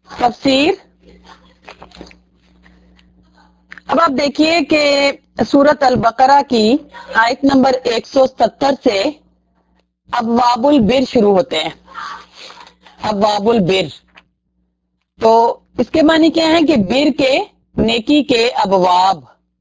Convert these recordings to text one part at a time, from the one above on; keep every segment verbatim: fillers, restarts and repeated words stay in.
تفسیر۔ اب آپ دیکھیے کہ سورۃ البقرہ کی آیت نمبر ایک سو ستر سے ابواب البر شروع ہوتے ہیں۔ ابواب البر، تو اس کے معنی کیا ہے کہ بر کے، نیکی کے ابواب۔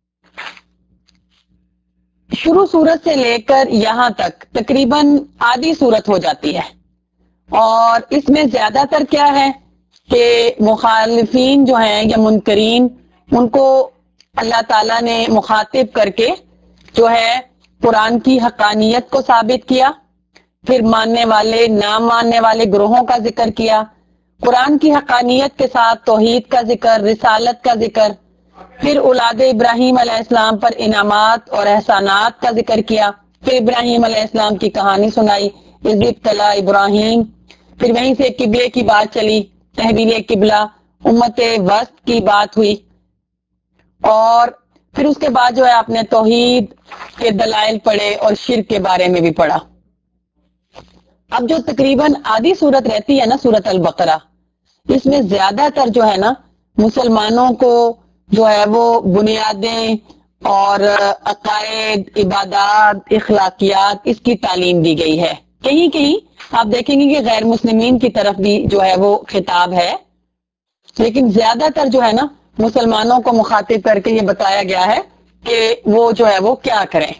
شروع سورت سے لے کر یہاں تک تقریباً آدھی سورت ہو جاتی ہے، اور اس میں زیادہ تر کیا ہے کہ مخالفین جو ہیں یا منکرین، ان کو اللہ تعالیٰ نے مخاطب کر کے جو ہے قرآن کی حقانیت کو ثابت کیا، پھر ماننے والے نہ ماننے والے گروہوں کا ذکر کیا، قرآن کی حقانیت کے ساتھ توحید کا ذکر، رسالت کا ذکر، پھر اولاد ابراہیم علیہ السلام پر انعامات اور احسانات کا ذکر کیا، پھر ابراہیم علیہ السلام کی کہانی سنائی، اذ ابتلی ابراہیم، پھر وہیں سے قبلے کی بات چلی، تحویل قبلہ، امت وسط کی بات ہوئی، اور پھر اس کے بعد جو ہے آپ نے توحید کے دلائل پڑھے اور شرک کے بارے میں بھی پڑھا۔ اب جو تقریباً آدھی صورت رہتی ہے نا سورۃ البقرہ، اس میں زیادہ تر جو ہے نا مسلمانوں کو جو ہے وہ بنیادیں اور عقائد، عبادات، اخلاقیات، اس کی تعلیم دی گئی ہے۔ کہیں کہیں آپ دیکھیں گے کہ غیر مسلمین کی طرف بھی جو ہے وہ خطاب ہے، لیکن زیادہ تر جو ہے نا مسلمانوں کو مخاطب کر کے یہ بتایا گیا ہے کہ وہ جو ہے وہ کیا کریں۔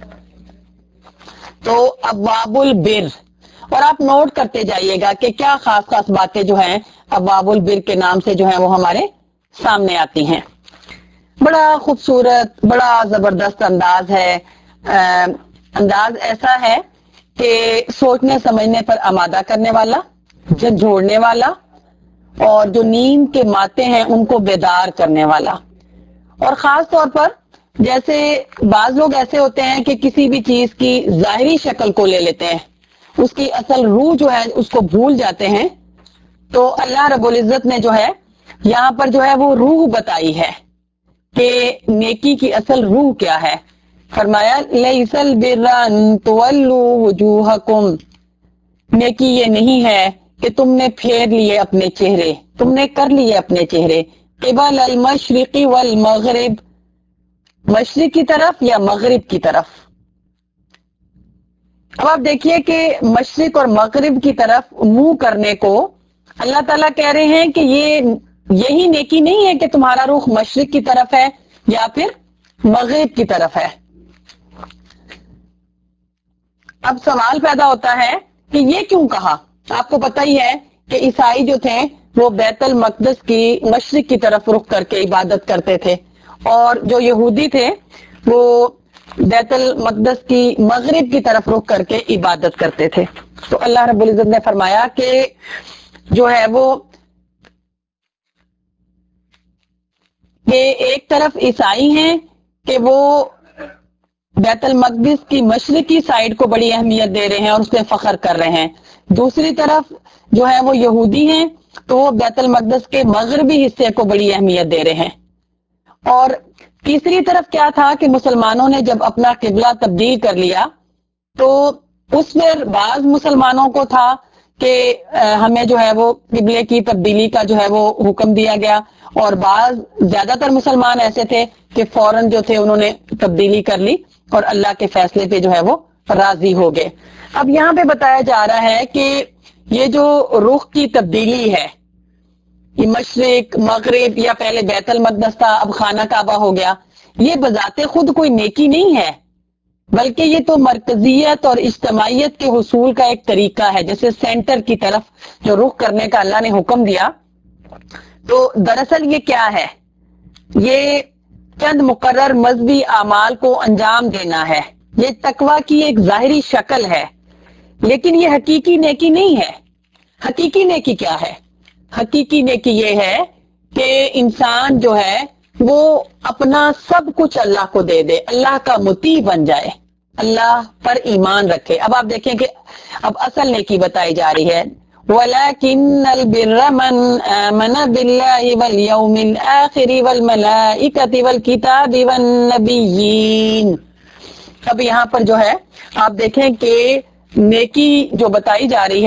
تو ابواب البر، اور آپ نوٹ کرتے جائیے گا کہ کیا خاص خاص باتیں جو ہیں ابواب البر کے نام سے جو ہیں وہ ہمارے سامنے آتی ہیں۔ بڑا خوبصورت، بڑا زبردست انداز ہے، انداز ایسا ہے کہ سوچنے سمجھنے پر آمادہ کرنے والا، جھنجھوڑنے والا، اور جو نیند کے ماتے ہیں ان کو بیدار کرنے والا۔ اور خاص طور پر جیسے بعض لوگ ایسے ہوتے ہیں کہ کسی بھی چیز کی ظاہری شکل کو لے لیتے ہیں، اس کی اصل روح جو ہے اس کو بھول جاتے ہیں، تو اللہ رب العزت نے جو ہے یہاں پر جو ہے وہ روح بتائی ہے کہ نیکی کی اصل روح کیا ہے۔ فرمایا لیس البر ان تولوا وجوہکم، نیکی یہ نہیں ہے کہ تم نے پھیر لیے اپنے چہرے، تم نے کر لیے اپنے چہرے قبل المشرق والمغرب، مشرق کی طرف یا مغرب کی طرف۔ اب آپ دیکھیے کہ مشرق اور مغرب کی طرف منہ کرنے کو اللہ تعالیٰ کہہ رہے ہیں کہ یہ یہی نیکی نہیں ہے کہ تمہارا رخ مشرق کی طرف ہے یا پھر مغرب کی طرف ہے۔ اب سوال پیدا ہوتا ہے کہ یہ کیوں کہا؟ آپ کو پتہ ہی ہے کہ عیسائی جو تھے وہ بیت المقدس کی مشرق کی طرف رخ کر کے عبادت کرتے تھے، اور جو یہودی تھے وہ بیت المقدس کی مغرب کی طرف رخ کر کے عبادت کرتے تھے۔ تو اللہ رب العزت نے فرمایا کہ جو ہے وہ کہ ایک طرف عیسائی ہیں کہ وہ بیت المقدس کی مشرقی سائڈ کو بڑی اہمیت دے رہے ہیں اور اس پہ فخر کر رہے ہیں، دوسری طرف جو ہے وہ یہودی ہیں تو وہ بیت المقدس کے مغربی حصے کو بڑی اہمیت دے رہے ہیں۔ اور تیسری طرف کیا تھا کہ مسلمانوں نے جب اپنا قبلہ تبدیل کر لیا تو اس میں بعض مسلمانوں کو تھا کہ ہمیں جو ہے وہ قبلے کی تبدیلی کا جو ہے وہ حکم دیا گیا، اور بعض زیادہ تر مسلمان ایسے تھے کہ فوراً جو تھے انہوں نے تبدیلی کر لی اور اللہ کے فیصلے پہ جو ہے وہ راضی ہو گئے۔ اب یہاں پہ بتایا جا رہا ہے کہ یہ جو رخ کی تبدیلی ہے، یہ مشرق مغرب یا پہلے بیت المقدس تھا اب خانہ کعبہ ہو گیا، یہ بذات خود کوئی نیکی نہیں ہے، بلکہ یہ تو مرکزیت اور اجتماعیت کے حصول کا ایک طریقہ ہے۔ جیسے سینٹر کی طرف جو رخ کرنے کا اللہ نے حکم دیا، تو دراصل یہ کیا ہے؟ یہ چند مقرر مذہبی اعمال کو انجام دینا ہے، یہ تقویٰ کی ایک ظاہری شکل ہے، لیکن یہ حقیقی نیکی نہیں ہے۔ حقیقی نیکی کیا ہے؟ حقیقی نیکی یہ ہے کہ انسان جو ہے وہ اپنا سب کچھ اللہ کو دے دے، اللہ کا مطیع بن جائے، اللہ پر ایمان رکھے۔ اب آپ دیکھیں کہ اب اصل نیکی بتائی جا رہی ہے، وَلَكِنَّ الْبِرَّ مَنْ آمَنَ بِاللَّهِ وَالْيَوْمِ الْآخِرِ وَالْمَلَائِكَةِ وَالْكِتَابِ وَالنَّبِيِّينَ۔ اب یہاں پر جو ہے آپ دیکھیں کہ نیکی جو بتائی جا رہی ہے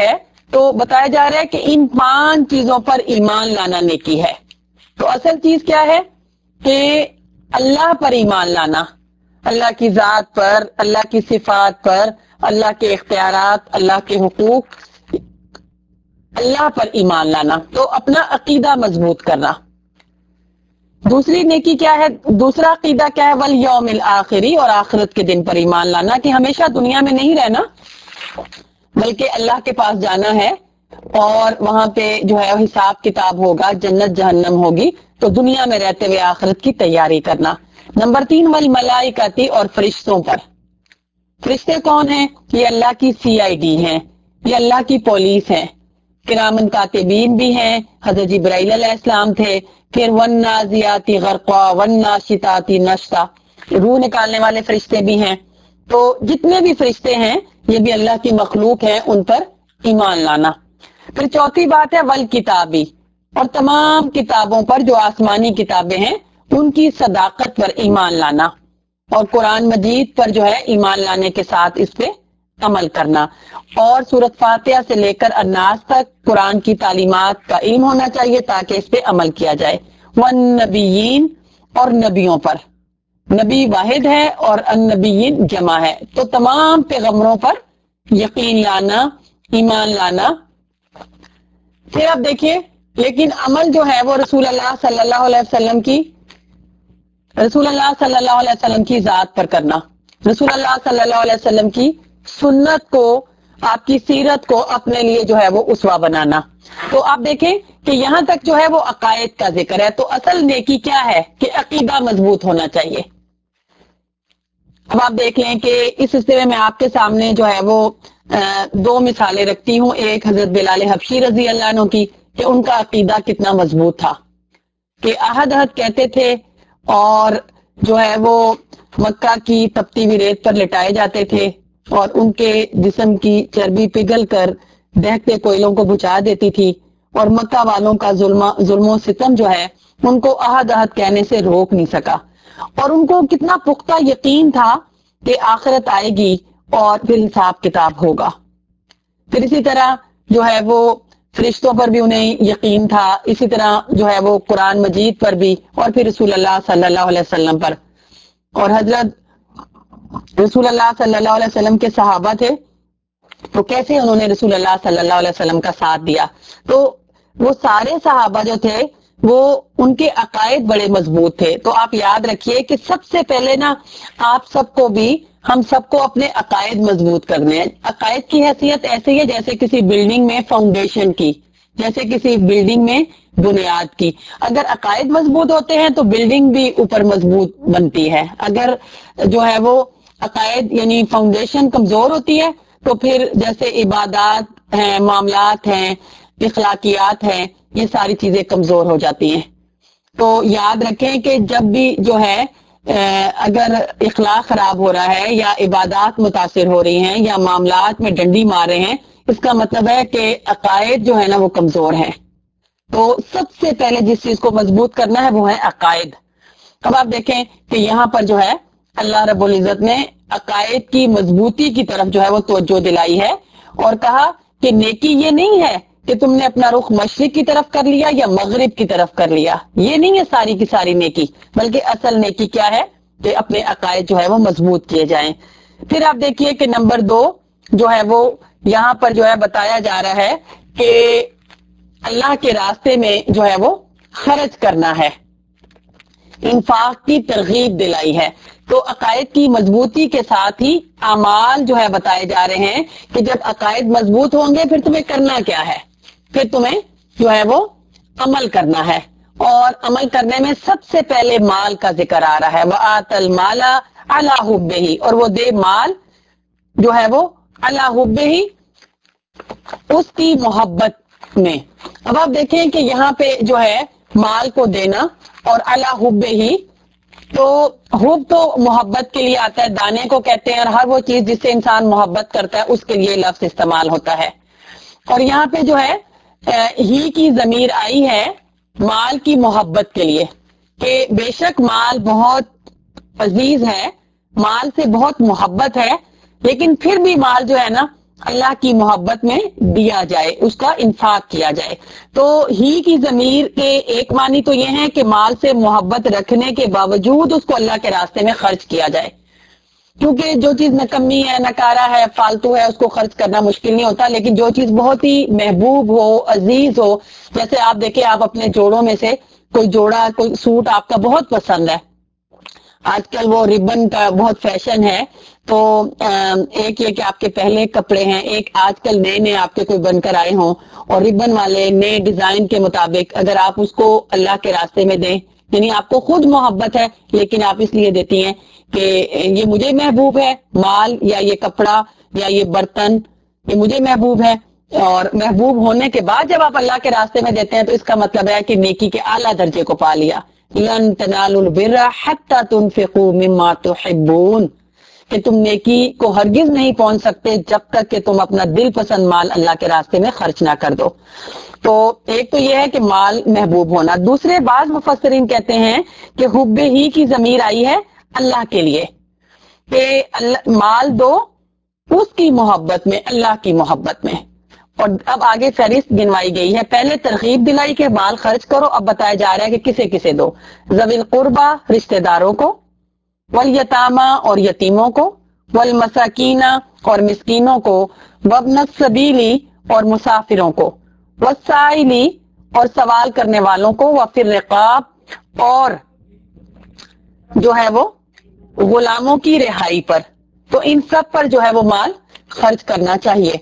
تو بتایا جا رہا ہے کہ ان پانچ چیزوں پر ایمان لانا نیکی ہے. تو اصل چیز کیا ہے کہ اللہ پر ایمان لانا، اللہ کی ذات پر، اللہ کی صفات پر، اللہ کے اختیارات، اللہ کے حقوق، اللہ پر ایمان لانا، تو اپنا عقیدہ مضبوط کرنا. دوسری نیکی کیا ہے، دوسرا عقیدہ کیا ہے، والیوم الآخری، اور آخرت کے دن پر ایمان لانا کہ ہمیشہ دنیا میں نہیں رہنا بلکہ اللہ کے پاس جانا ہے اور وہاں پہ جو ہے حساب کتاب ہوگا، جنت جہنم ہوگی، تو دنیا میں رہتے ہوئے آخرت کی تیاری کرنا. نمبر تین والملائکتی، اور فرشتوں پر. فرشتے کون ہیں؟ یہ اللہ کی سی آئی ڈی ہیں، یہ اللہ کی پولیس ہیں، کرامن کاتبین بھی ہیں، حضرت جبرائیل علیہ السلام تھے، پھر والنازیاتی غرقا والناشطاتی نشطا، روح نکالنے والے فرشتے بھی ہیں. تو جتنے بھی فرشتے ہیں یہ بھی اللہ کی مخلوق ہیں، ان پر ایمان لانا. پھر چوتھی بات ہے والکتابی، اور تمام کتابوں پر جو آسمانی کتابیں ہیں ان کی صداقت پر ایمان لانا، اور قرآن مجید پر جو ہے ایمان لانے کے ساتھ اس پہ عمل کرنا. اور سورۃ فاتحہ سے لے کر الناس تک قرآن کی تعلیمات کا علم ہونا چاہیے تاکہ اس پہ عمل کیا جائے. والنبیین، اور نبیوں پر. نبی واحد ہے اور النبیین جمع ہے، تو تمام پیغمبروں پر یقین لانا، ایمان لانا. پھر آپ دیکھیے لیکن عمل جو ہے وہ رسول اللہ صلی اللہ علیہ وسلم کی رسول اللہ صلی اللہ علیہ وسلم کی ذات پر کرنا، رسول اللہ صلی اللہ علیہ وسلم کی سنت کو، آپ کی سیرت کو اپنے لیے جو ہے وہ اسوہ بنانا. تو آپ دیکھیں کہ یہاں تک جو ہے وہ عقائد کا ذکر ہے. تو اصل نیکی کیا ہے کہ عقیدہ مضبوط ہونا چاہیے. اب آپ دیکھ لیں کہ اس سلسلے میں آپ کے سامنے جو ہے وہ دو مثالیں رکھتی ہوں. ایک حضرت بلال حبشی رضی اللہ عنہ کی کہ ان کا عقیدہ کتنا مضبوط تھا کہ احد احد کہتے تھے، اور جو ہے وہ مکہ کی تپتی ہوئی ریت پر لٹائے جاتے تھے اور ان کے جسم کی چربی پگھل کر دہتے کوئلوں کو بجھا دیتی تھی، اور مکہ والوں کا ظلم ظلم و ستم جو ہے ان کو احد احد کہنے سے روک نہیں سکا. اور ان کو کتنا پختہ یقین تھا کہ آخرت آئے گی اور پھر حساب کتاب ہوگا. پھر اسی طرح جو ہے وہ فرشتوں پر بھی انہیں یقین تھا، اسی طرح جو ہے وہ قرآن مجید پر بھی، اور پھر رسول اللہ صلی اللہ علیہ وسلم پر. اور حضرت رسول اللہ صلی اللہ علیہ وسلم کے صحابہ تھے تو کیسے انہوں نے رسول اللہ صلی اللہ علیہ وسلم کا ساتھ دیا. تو وہ سارے صحابہ جو تھے وہ ان کے عقائد بڑے مضبوط تھے. تو آپ یاد رکھیے کہ سب سے پہلے نا آپ سب کو بھی، ہم سب کو اپنے عقائد مضبوط کرنے ہیں. عقائد کی حیثیت ایسی ہے جیسے کسی بلڈنگ میں فاؤنڈیشن کی، جیسے کسی بلڈنگ میں بنیاد کی. اگر عقائد مضبوط ہوتے ہیں تو بلڈنگ بھی اوپر مضبوط بنتی ہے. اگر جو ہے وہ عقائد یعنی فاؤنڈیشن کمزور ہوتی ہے تو پھر جیسے عبادات ہیں، معاملات ہیں، اخلاقیات ہیں، یہ ساری چیزیں کمزور ہو جاتی ہیں. تو یاد رکھیں کہ جب بھی جو ہے اگر اخلاق خراب ہو رہا ہے یا عبادات متاثر ہو رہی ہیں یا معاملات میں ڈنڈی مار رہے ہیں، اس کا مطلب ہے کہ عقائد جو ہے نا وہ کمزور ہیں. تو سب سے پہلے جس چیز کو مضبوط کرنا ہے وہ ہے عقائد. اب آپ دیکھیں کہ یہاں پر جو ہے اللہ رب العزت نے عقائد کی مضبوطی کی طرف جو ہے وہ توجہ دلائی ہے اور کہا کہ نیکی یہ نہیں ہے کہ تم نے اپنا رخ مشرق کی طرف کر لیا یا مغرب کی طرف کر لیا. یہ نہیں ہے ساری کی ساری نیکی، بلکہ اصل نیکی کیا ہے کہ اپنے عقائد جو ہے وہ مضبوط کیے جائیں. پھر آپ دیکھیے کہ نمبر دو جو ہے وہ یہاں پر جو ہے بتایا جا رہا ہے کہ اللہ کے راستے میں جو ہے وہ خرچ کرنا ہے، انفاق کی ترغیب دلائی ہے. تو عقائد کی مضبوطی کے ساتھ ہی اعمال جو ہے بتائے جا رہے ہیں کہ جب عقائد مضبوط ہوں گے پھر تمہیں کرنا کیا ہے، پھر تمہیں جو ہے وہ عمل کرنا ہے. اور عمل کرنے میں سب سے پہلے مال کا ذکر آ رہا ہے، وَآتَ الْمَالَ عَلَىٰ حُبِّهِ، اور وہ دے مال جو ہے وہ عَلَىٰ حُبِّهِ، اس کی محبت میں. اب آپ دیکھیں کہ یہاں پہ جو ہے مال کو دینا اور عَلَىٰ حُبِّهِ، تو حب تو محبت کے لیے آتا ہے، دانے کو کہتے ہیں، اور ہر وہ چیز جس سے انسان محبت کرتا ہے اس کے لیے لفظ استعمال ہوتا ہے. اور یہاں پہ جو ہے ہی کی ضمیر آئی ہے مال کی محبت کے لیے کہ بے شک مال بہت عزیز ہے، مال سے بہت محبت ہے، لیکن پھر بھی مال جو ہے نا اللہ کی محبت میں دیا جائے، اس کا انفاق کیا جائے۔ تو ہی کی ضمیر کے ایک معنی تو یہ ہے کہ مال سے محبت رکھنے کے باوجود اس کو اللہ کے راستے میں خرچ کیا جائے، کیونکہ جو چیز نکمی ہے، نکارا ہے، فالتو ہے، اس کو خرچ کرنا مشکل نہیں ہوتا، لیکن جو چیز بہت ہی محبوب ہو، عزیز ہو، جیسے آپ دیکھیں آپ اپنے جوڑوں میں سے کوئی جوڑا، کوئی سوٹ آپ کا بہت پسند ہے، آج کل وہ ربن کا بہت فیشن ہے، تو ایک یہ کہ آپ کے پہلے کپڑے ہیں، ایک آج کل نئے نئے آپ کے کوئی بن کر آئے ہوں، اور ربن والے نئے ڈیزائن کے مطابق اگر آپ اس کو اللہ کے راستے میں دیں، یعنی آپ کو خود محبت ہے لیکن آپ اس لیے دیتی ہیں کہ یہ مجھے محبوب ہے، مال یا یہ کپڑا یا یہ برتن یہ مجھے محبوب ہے، اور محبوب ہونے کے بعد جب آپ اللہ کے راستے میں دیتے ہیں تو اس کا مطلب ہے کہ نیکی کے اعلیٰ درجے کو پا لیا۔ لن تنالوا البر حتى تنفقوا مما تحبون، کہ تم نیکی کو ہرگز نہیں پہنچ سکتے جب تک کہ تم اپنا دل پسند مال اللہ کے راستے میں خرچ نہ کر دو۔ تو ایک تو یہ ہے کہ مال محبوب ہونا، دوسرے بعض مفسرین کہتے ہیں کہ حب ہی کی ضمیر آئی ہے اللہ کے لیے، کہ اللہ مال دو اس کی محبت میں، اللہ کی محبت میں۔ اور اب آگے فہرست گنوائی گئی ہے، پہلے ترغیب دلائی کہ مال خرچ کرو، اب بتایا جا رہا ہے کہ کسے کسے دو۔ ذوی القربہ رشتہ داروں کو، والیتامى اور یتیموں کو، والمساکین اور مسکینوں کو، وابن السبیل اور مسافروں کو، والسائلی اور سوال کرنے والوں کو، وفی الرقاب اور جو ہے وہ غلاموں کی رہائی پر، تو ان سب پر جو ہے وہ مال خرچ کرنا چاہیے۔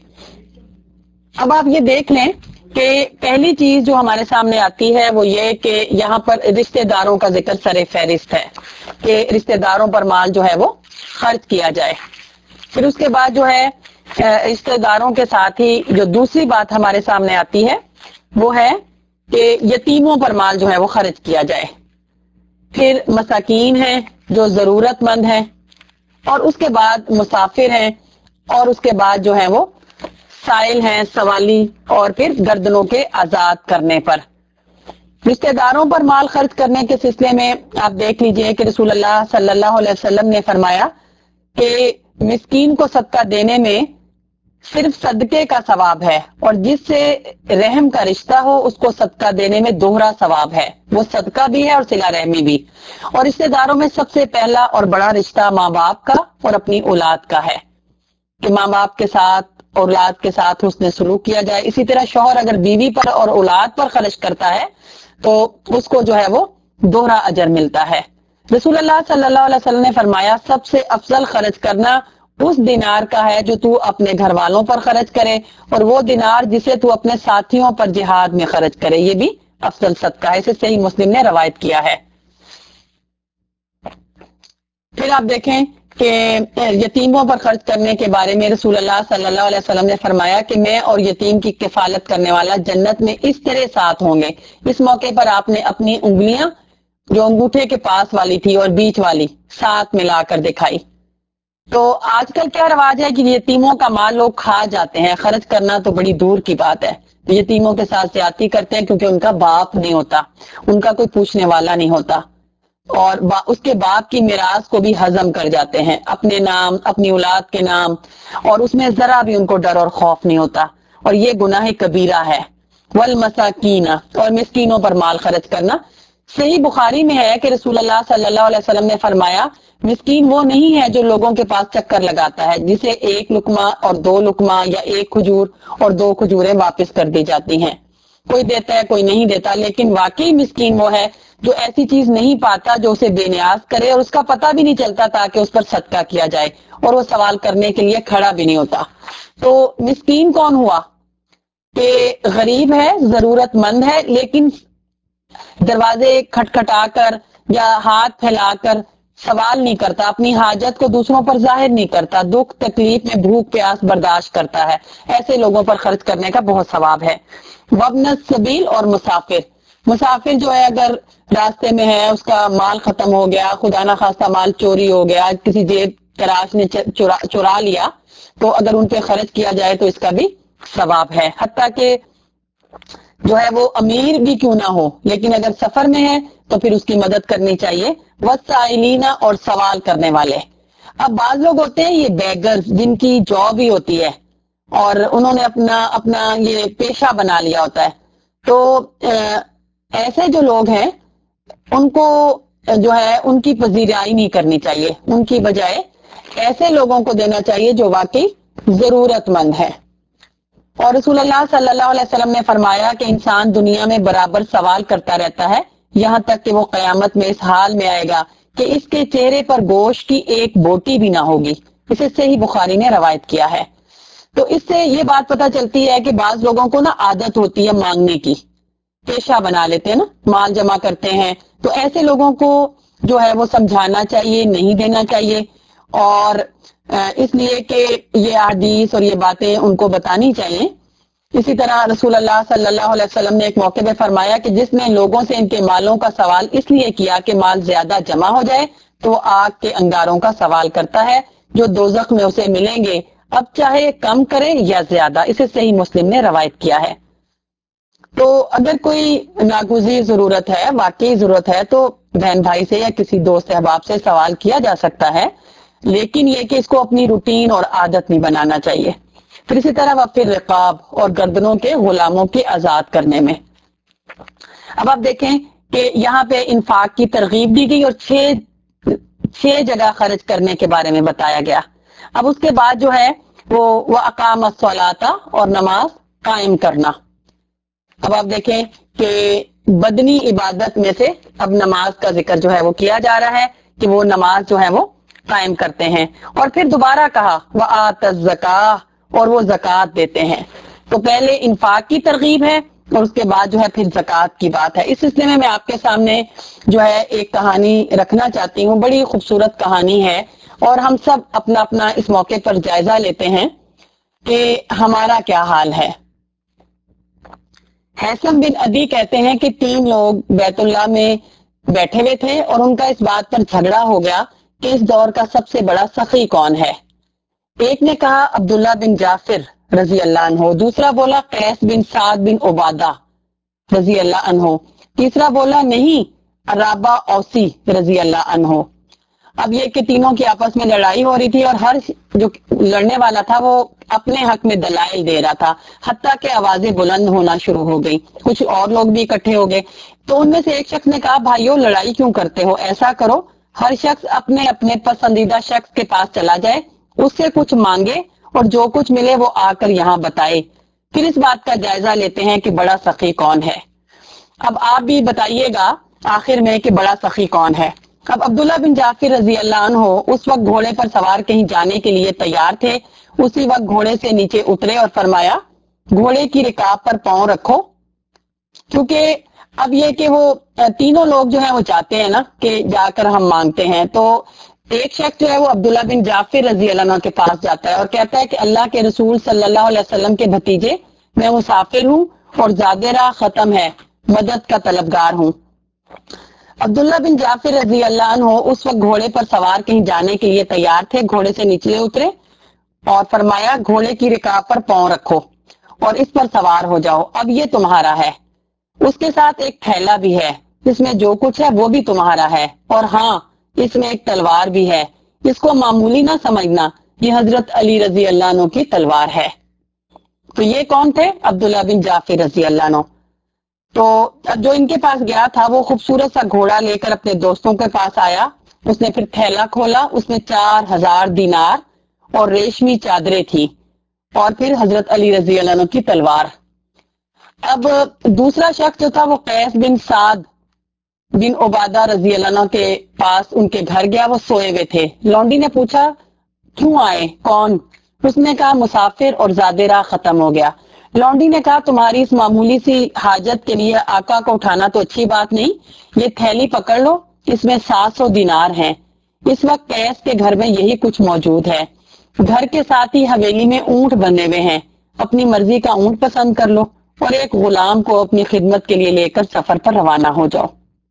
اب آپ یہ دیکھ لیں کہ پہلی چیز جو ہمارے سامنے آتی ہے وہ یہ کہ یہاں پر رشتہ داروں کا ذکر سر فہرست ہے کہ رشتہ داروں پر مال جو ہے وہ خرچ کیا جائے۔ پھر اس کے بعد جو ہے رشتہ داروں کے ساتھ ہی جو دوسری بات ہمارے سامنے آتی ہے وہ ہے کہ یتیموں پر مال جو ہے وہ خرچ کیا جائے، پھر مساکین ہیں جو ضرورت مند ہیں، اور اس کے بعد مسافر ہیں، اور اس کے بعد جو ہے وہ سائل ہیں، سوالی، اور پھر گردنوں کے آزاد کرنے پر۔ رشتہ داروں پر مال خرچ کرنے کے سلسلے میں آپ دیکھ لیجئے کہ رسول اللہ صلی اللہ علیہ وسلم نے فرمایا کہ مسکین کو صدقہ دینے میں صرف صدقے کا ثواب ہے، اور جس سے رحم کا رشتہ ہو اس کو صدقہ دینے میں دوہرا ثواب ہے، وہ صدقہ بھی ہے اور صلہ رحمی بھی۔ اور رشتہ داروں میں سب سے پہلا اور بڑا رشتہ ماں باپ کا اور اپنی اولاد کا ہے، کہ ماں باپ کے ساتھ اولاد کے ساتھ حسن سلوک کیا جائے۔ اسی طرح شوہر اگر بیوی پر اور اولاد پر خرچ کرتا ہے تو اس کو جو ہے وہ دوہرا اجر ملتا ہے۔ رسول اللہ صلی اللہ علیہ وسلم نے فرمایا سب سے افضل خرچ کرنا اس دینار کا ہے جو تو اپنے گھر والوں پر خرچ کرے، اور وہ دینار جسے تو اپنے ساتھیوں پر جہاد میں خرچ کرے، یہ بھی افضل صدقہ ہے۔ اسے صحیح مسلم نے روایت کیا ہے۔ پھر آپ دیکھیں کہ یتیموں پر خرچ کرنے کے بارے میں رسول اللہ صلی اللہ علیہ وسلم نے فرمایا کہ میں اور یتیم کی کفالت کرنے والا جنت میں اس طرح ساتھ ہوں گے۔ اس موقع پر آپ نے اپنی انگلیاں جو انگوٹھے کے پاس والی تھی اور بیچ والی ساتھ ملا کر دکھائی۔ تو آج کل کیا رواج ہے کہ یتیموں کا مال لوگ کھا جاتے ہیں، خرچ کرنا تو بڑی دور کی بات ہے، یتیموں کے ساتھ زیادتی کرتے ہیں کیونکہ ان کا باپ نہیں ہوتا، ان کا کوئی پوچھنے والا نہیں ہوتا، اور اس کے باپ کی میراث کو بھی ہضم کر جاتے ہیں اپنے نام، اپنی اولاد کے نام، اور اس میں ذرا بھی ان کو ڈر اور خوف نہیں ہوتا، اور یہ گناہ کبیرہ ہے۔ والمساکین اور مسکینوں پر مال خرچ کرنا، صحیح بخاری میں ہے کہ رسول اللہ صلی اللہ علیہ وسلم نے فرمایا مسکین وہ نہیں ہے جو لوگوں کے پاس چکر لگاتا ہے، جسے ایک لقمہ اور دو لقمہ یا ایک کھجور اور دو کھجوریں واپس کر دی جاتی ہیں، کوئی دیتا ہے کوئی نہیں دیتا، لیکن واقعی مسکین وہ ہے جو ایسی چیز نہیں پاتا جو اسے بے نیاز کرے، اور اس کا پتہ بھی نہیں چلتا تاکہ اس پر صدقہ کیا جائے، اور وہ سوال کرنے کے لیے کھڑا بھی نہیں ہوتا۔ تو مسکین کون ہوا؟ کہ غریب ہے، ضرورت مند ہے، لیکن دروازے کھٹکھٹا کر یا ہاتھ پھیلا کر سوال نہیں کرتا، اپنی حاجت کو دوسروں پر ظاہر نہیں کرتا، دکھ تکلیف میں بھوک پیاس برداشت کرتا ہے، ایسے لوگوں پر خرچ کرنے کا بہت ثواب ہے۔ وابن السبیل اور مسافر، مسافر جو ہے اگر راستے میں ہے، اس کا مال ختم ہو گیا، خدا نہ خواستہ مال چوری ہو گیا، کسی جیب تراش نے چورا, چورا لیا، تو اگر ان پہ خرچ کیا جائے تو اس کا بھی ثواب ہے، حتیٰ کہ جو ہے وہ امیر بھی کیوں نہ ہو لیکن اگر سفر میں ہے تو پھر اس کی مدد کرنی چاہیے۔ وسائلین اور سوال کرنے والے، اب بعض لوگ ہوتے ہیں یہ بیگرز جن کی جاب ہی ہوتی ہے اور انہوں نے اپنا اپنا یہ پیشہ بنا لیا ہوتا ہے. تو ایسے جو لوگ ہیں ان کو جو ہے ان کی پذیرائی نہیں کرنی چاہیے، ان کی بجائے ایسے لوگوں کو دینا چاہیے جو واقعی ضرورت مند ہے. اور رسول اللہ صلی اللہ علیہ وسلم نے فرمایا کہ انسان دنیا میں برابر سوال کرتا رہتا ہے یہاں تک کہ وہ قیامت میں اس حال میں آئے گا کہ اس کے چہرے پر گوشت کی ایک بوٹی بھی نہ ہوگی. اسے صحیح بخاری نے روایت کیا ہے. تو اس سے یہ بات پتہ چلتی ہے کہ بعض لوگوں کو نا عادت ہوتی ہے مانگنے کی، پیشہ بنا لیتے ہیں نا، مال جمع کرتے ہیں. تو ایسے لوگوں کو جو ہے وہ سمجھانا چاہیے، نہیں دینا چاہیے. اور اس لیے کہ یہ حدیث اور یہ باتیں ان کو بتانی چاہیے. اسی طرح رسول اللہ صلی اللہ علیہ وسلم نے ایک موقع پہ فرمایا کہ جس نے لوگوں سے ان کے مالوں کا سوال اس لیے کیا کہ مال زیادہ جمع ہو جائے تو وہ آگ کے انگاروں کا سوال کرتا ہے جو دوزخ میں اسے ملیں گے، اب چاہے کم کرے یا زیادہ. اسے صحیح مسلم نے روایت کیا ہے. تو اگر کوئی ناگزیر ضرورت ہے، واقعی ضرورت ہے، تو بہن بھائی سے یا کسی دوست احباب سے سوال کیا جا سکتا ہے، لیکن یہ کہ اس کو اپنی روٹین اور عادت نہیں بنانا چاہیے. پھر اسی طرح وفر رقاب اور گردنوں کے غلاموں کے آزاد کرنے میں. اب آپ دیکھیں کہ یہاں پہ انفاق کی ترغیب دی گئی اور چھ چھ جگہ خرچ کرنے کے بارے میں بتایا گیا. اب اس کے بعد جو ہے وہ وہ اقام الصلاۃ اور نماز قائم کرنا. اب آپ دیکھیں کہ بدنی عبادت میں سے اب نماز کا ذکر جو ہے وہ کیا جا رہا ہے کہ وہ نماز جو ہے وہ قائم کرتے ہیں. اور پھر دوبارہ کہا وآت الزکاۃ اور وہ زکوٰۃ دیتے ہیں. تو پہلے انفاق کی ترغیب ہے اور اس کے بعد جو ہے پھر زکوٰۃ کی بات ہے. اس سلسلے میں میں آپ کے سامنے جو ہے ایک کہانی رکھنا چاہتی ہوں. بڑی خوبصورت کہانی ہے اور ہم سب اپنا اپنا اس موقع پر جائزہ لیتے ہیں کہ ہمارا کیا حال ہے. حیثم بن عدی کہتے ہیں کہ تین لوگ بیت اللہ میں بیٹھے ہوئے تھے اور ان کا اس بات پر جھگڑا ہو گیا کہ اس دور کا سب سے بڑا سخی کون ہے. ایک نے کہا عبداللہ بن جعفر رضی اللہ عنہ، دوسرا بولا قیس بن سعد بن عبادہ رضی اللہ عنہ، تیسرا بولا نہیں عرابہ اوسی رضی اللہ عنہ. اب یہ کہ تینوں کی آپس میں لڑائی ہو رہی تھی اور ہر جو لڑنے والا تھا وہ اپنے حق میں دلائل دے رہا تھا، حتیٰ کہ آوازیں بلند ہونا شروع ہو گئی. کچھ اور لوگ بھی اکٹھے ہو گئے. تو ان میں سے ایک شخص نے کہا بھائیو لڑائی کیوں کرتے ہو، ایسا کرو ہر شخص اپنے اپنے پسندیدہ شخص کے پاس چلا جائے، اس سے کچھ مانگے اور جو کچھ ملے وہ آ کر یہاں بتائے، پھر اس بات کا جائزہ لیتے ہیں کہ بڑا سخی کون ہے. اب آپ بھی بتائیے گا آخر میں کہ بڑا سخی کون ہے. اب عبداللہ بن جعفر رضی اللہ عنہ اس وقت گھوڑے پر سوار کہیں جانے کے لیے تیار تھے. اسی وقت گھوڑے سے نیچے اترے اور فرمایا گھوڑے کی رکاب پر پاؤں رکھو، کیونکہ اب یہ کہ وہ تینوں لوگ جو ہیں وہ چاہتے ہیں نا کہ جا کر ہم مانگتے ہیں. تو ایک شخص جو ہے وہ عبداللہ بن جعفر رضی اللہ عنہ کے پاس جاتا ہے اور کہتا ہے کہ اللہ کے رسول صلی اللہ علیہ وسلم کے بھتیجے میں مسافر ہوں اور زاد راہ ختم ہے، مدد کا طلبگار ہوں. عبداللہ بن جعفر رضی اللہ عنہ اس وقت گھوڑے پر سوار کہیں جانے کے لیے تیار تھے. گھوڑے سے نیچے اترے اور فرمایا گھوڑے کی رکاب پر پاؤں رکھو اور اس پر سوار ہو جاؤ، اب یہ تمہارا ہے. اس کے ساتھ ایک تھیلا بھی ہے، اس میں جو کچھ ہے وہ بھی تمہارا ہے، اور ہاں اس میں ایک تلوار بھی ہے، اس کو معمولی نہ سمجھنا، یہ حضرت علی رضی اللہ عنہ کی تلوار ہے. تو یہ کون تھے؟ عبداللہ بن جعفر رضی اللہ عنہ. تو جو ان کے پاس گیا تھا وہ خوبصورت سا گھوڑا لے کر اپنے دوستوں کے پاس آیا. اس نے پھر تھیلا کھولا، اس میں چار ہزار دینار اور ریشمی چادریں تھی اور پھر حضرت علی رضی اللہ عنہ کی تلوار. اب دوسرا شخص جو تھا وہ قیس بن سعد بن عبادہ رضی اللہ عنہ کے پاس ان کے گھر گیا. وہ سوئے ہوئے تھے. لونڈی نے پوچھا کیوں آئے، کون؟ اس نے کہا مسافر اور زاد راہ ختم ہو گیا. لونڈی نے کہا تمہاری اس معمولی سی حاجت کے لیے آقا کو اٹھانا تو اچھی بات نہیں، یہ تھیلی پکڑ لو، اس میں سات سو دینار ہیں. اس وقت قیس کے گھر میں یہی کچھ موجود ہے. گھر کے ساتھ ہی حویلی میں اونٹ بندھے ہوئے ہیں، اپنی مرضی کا اونٹ پسند کر لو اور ایک غلام کو اپنی خدمت کے لیے لے کر سفر پر روانہ ہو جاؤ.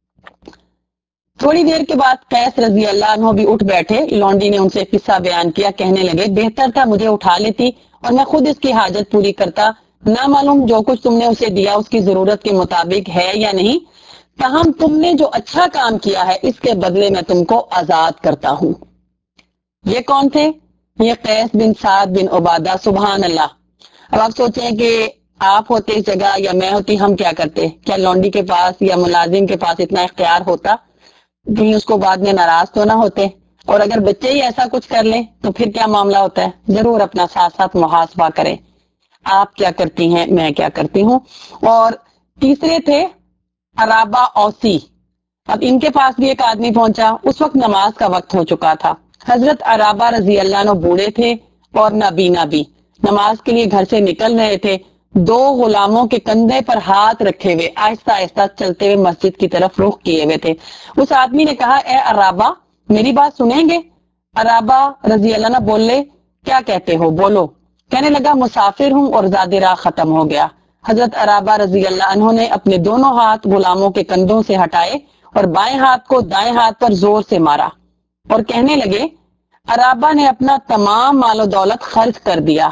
تھوڑی دیر کے بعد قیس رضی اللہ عنہ بھی اٹھ بیٹھے. لونڈی نے ان سے قصہ بیان کیا، کہنے لگے بہتر تھا مجھے اٹھا لیتی اور میں خود اس کی حاجت پوری کرتا. نہ معلوم جو کچھ تم نے اسے دیا اس کی ضرورت کے مطابق ہے یا نہیں، تاہم تم نے جو اچھا کام کیا ہے اس کے بدلے میں تم کو آزاد کرتا ہوں. یہ کون تھے؟ یہ قیس بن سعد بن عبادہ. سبحان اللہ، اب آپ سوچیں کہ آپ ہوتے اس جگہ یا میں ہوتی، ہم کیا کرتے؟ کیا لونڈی کے پاس یا ملازم کے پاس اتنا اختیار ہوتا؟ کہیں اس کو بعد میں ناراض تو نہ ہوتے؟ اور اگر بچے ہی ایسا کچھ کر لیں تو پھر کیا معاملہ ہوتا ہے؟ ضرور اپنا ساتھ ساتھ محاسبہ کریں، آپ کیا کرتی ہیں، میں کیا کرتی ہوں۔ اور تیسرے تھے عرابہ اوسی۔ اب ان کے پاس بھی ایک آدمی پہنچا، اس وقت نماز کا وقت ہو چکا تھا۔ حضرت عرابہ رضی اللہ عنہ بوڑھے تھے اور نابینا بھی، نماز کے لیے گھر سے نکل رہے تھے، دو غلاموں کے کندھے پر ہاتھ رکھے ہوئے آہستہ آہستہ چلتے ہوئے مسجد کی طرف رخ کیے ہوئے تھے۔ اس آدمی نے کہا، اے عرابہ میری بات سنیں گے؟ عرابہ رضی اللہ عنہ بولے، کیا کہتے ہو، بولو۔ کہنے لگا، مسافر ہوں اور زاد راہ ختم ہو گیا۔ حضرت عرابہ رضی اللہ عنہ نے اپنے دونوں ہاتھ غلاموں کے کندھوں سے ہٹائے اور بائیں ہاتھ کو دائیں ہاتھ پر زور سے مارا اور کہنے لگے، عرابہ نے اپنا تمام مال و دولت خرچ کر دیا،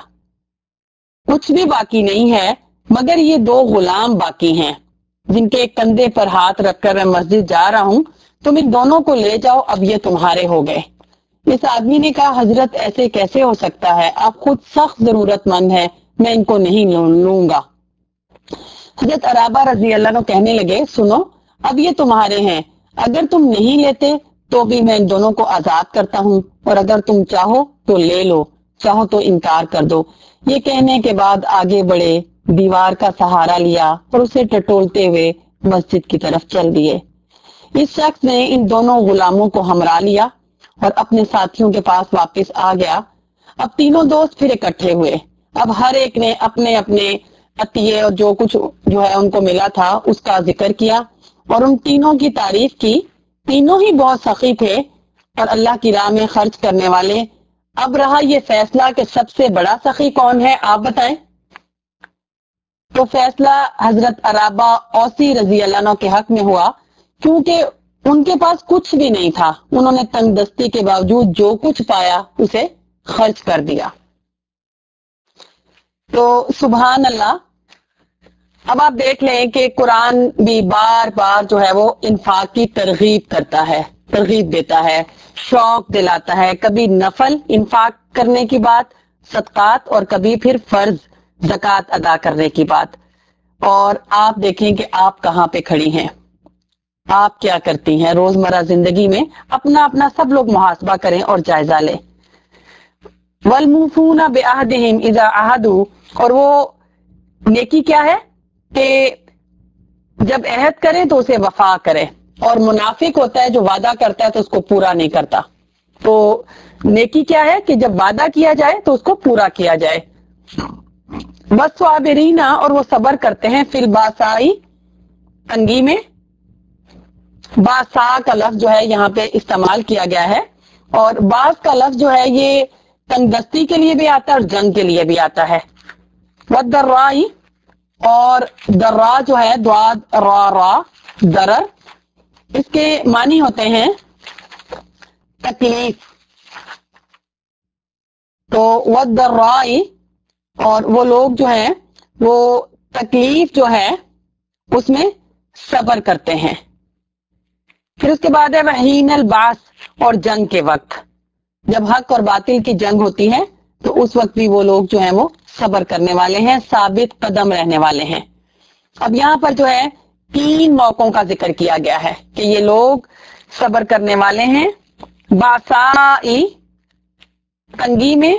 کچھ بھی باقی نہیں ہے مگر یہ دو غلام باقی ہیں جن کے کندھے پر ہاتھ رکھ کر میں مسجد جا رہا ہوں، تم ان دونوں کو لے جاؤ، اب یہ تمہارے ہو گئے۔ اس آدمی نے کہا، حضرت ایسے کیسے ہو سکتا ہے، آپ خود سخت ضرورت مند ہیں، میں ان کو نہیں لوں گا۔ حضرت عرابہ رضی اللہ عنہ کہنے لگے، سنو، اب یہ تمہارے ہیں، اگر تم نہیں لیتے تو بھی میں ان دونوں کو آزاد کرتا ہوں، اور اگر تم چاہو تو لے لو، چاہو تو انکار کر دو۔ یہ کہنے کے بعد آگے بڑھے، دیوار کا سہارا لیا اور اسے ٹٹولتے ہوئے مسجد کی طرف چل دیے۔ اس شخص نے ان دونوں غلاموں کو ہمراہ لیا اور اپنے ساتھیوں کے پاس واپس آ گیا۔ اب تینوں دوست پھر اکٹھے ہوئے، اب ہر ایک نے اپنے اپنے عطیے اور جو کچھ جو ہے ان کو ملا تھا اس کا ذکر کیا اور ان تینوں کی تعریف کی۔ تینوں ہی بہت سخی تھے اور اللہ کی راہ میں خرچ کرنے والے۔ اب رہا یہ فیصلہ کہ سب سے بڑا سخی کون ہے، آپ بتائیں؟ تو فیصلہ حضرت عرابہ اوسی رضی اللہ عنہ کے حق میں ہوا، کیونکہ ان کے پاس کچھ بھی نہیں تھا، انہوں نے تنگ دستی کے باوجود جو کچھ پایا اسے خرچ کر دیا۔ تو سبحان اللہ، اب آپ دیکھ لیں کہ قرآن بھی بار بار جو ہے وہ انفاق کی ترغیب کرتا ہے، ترغیب دیتا ہے، شوق دلاتا ہے، کبھی نفل انفاق کرنے کی بات، صدقات، اور کبھی پھر فرض زکوٰۃ ادا کرنے کی بات۔ اور آپ دیکھیں کہ آپ کہاں پہ کھڑی ہیں، آپ کیا کرتی ہیں روزمرہ زندگی میں، اپنا اپنا سب لوگ محاسبہ کریں اور جائزہ لیں۔ وَالْمُوفُونَ بِعَهْدِهِمْ إِذَا عَاهَدُوا، اور وہ نیکی کیا ہے کہ جب عہد کرے تو اسے وفا کرے، اور منافق ہوتا ہے جو وعدہ کرتا ہے تو اس کو پورا نہیں کرتا۔ تو نیکی کیا ہے کہ جب وعدہ کیا جائے تو اس کو پورا کیا جائے۔ وَالصَّابِرِينَ، اور وہ صبر کرتے ہیں، فی الباسائی، تنگی میں۔ باسا کا لفظ جو ہے یہاں پہ استعمال کیا گیا ہے، اور باس کا لفظ جو ہے یہ تنگ دستی کے لیے بھی آتا ہے اور جنگ کے لیے بھی آتا ہے۔ وَالضَّرَّاءِ، اور درا جو ہے دواد را را درر، اس کے معنی ہوتے ہیں تکلیف۔ تو وَالضَّرَّاءِ، اور وہ لوگ جو ہیں وہ تکلیف جو ہے اس میں صبر کرتے ہیں۔ پھر اس کے بعد ہے وحین الباس، اور جنگ کے وقت، جب حق اور باطل کی جنگ ہوتی ہے تو اس وقت بھی وہ لوگ جو ہیں وہ صبر کرنے والے ہیں، ثابت قدم رہنے والے ہیں۔ اب یہاں پر جو ہے تین موقعوں کا ذکر کیا گیا ہے کہ یہ لوگ صبر کرنے والے ہیں، باسائی تنگی میں،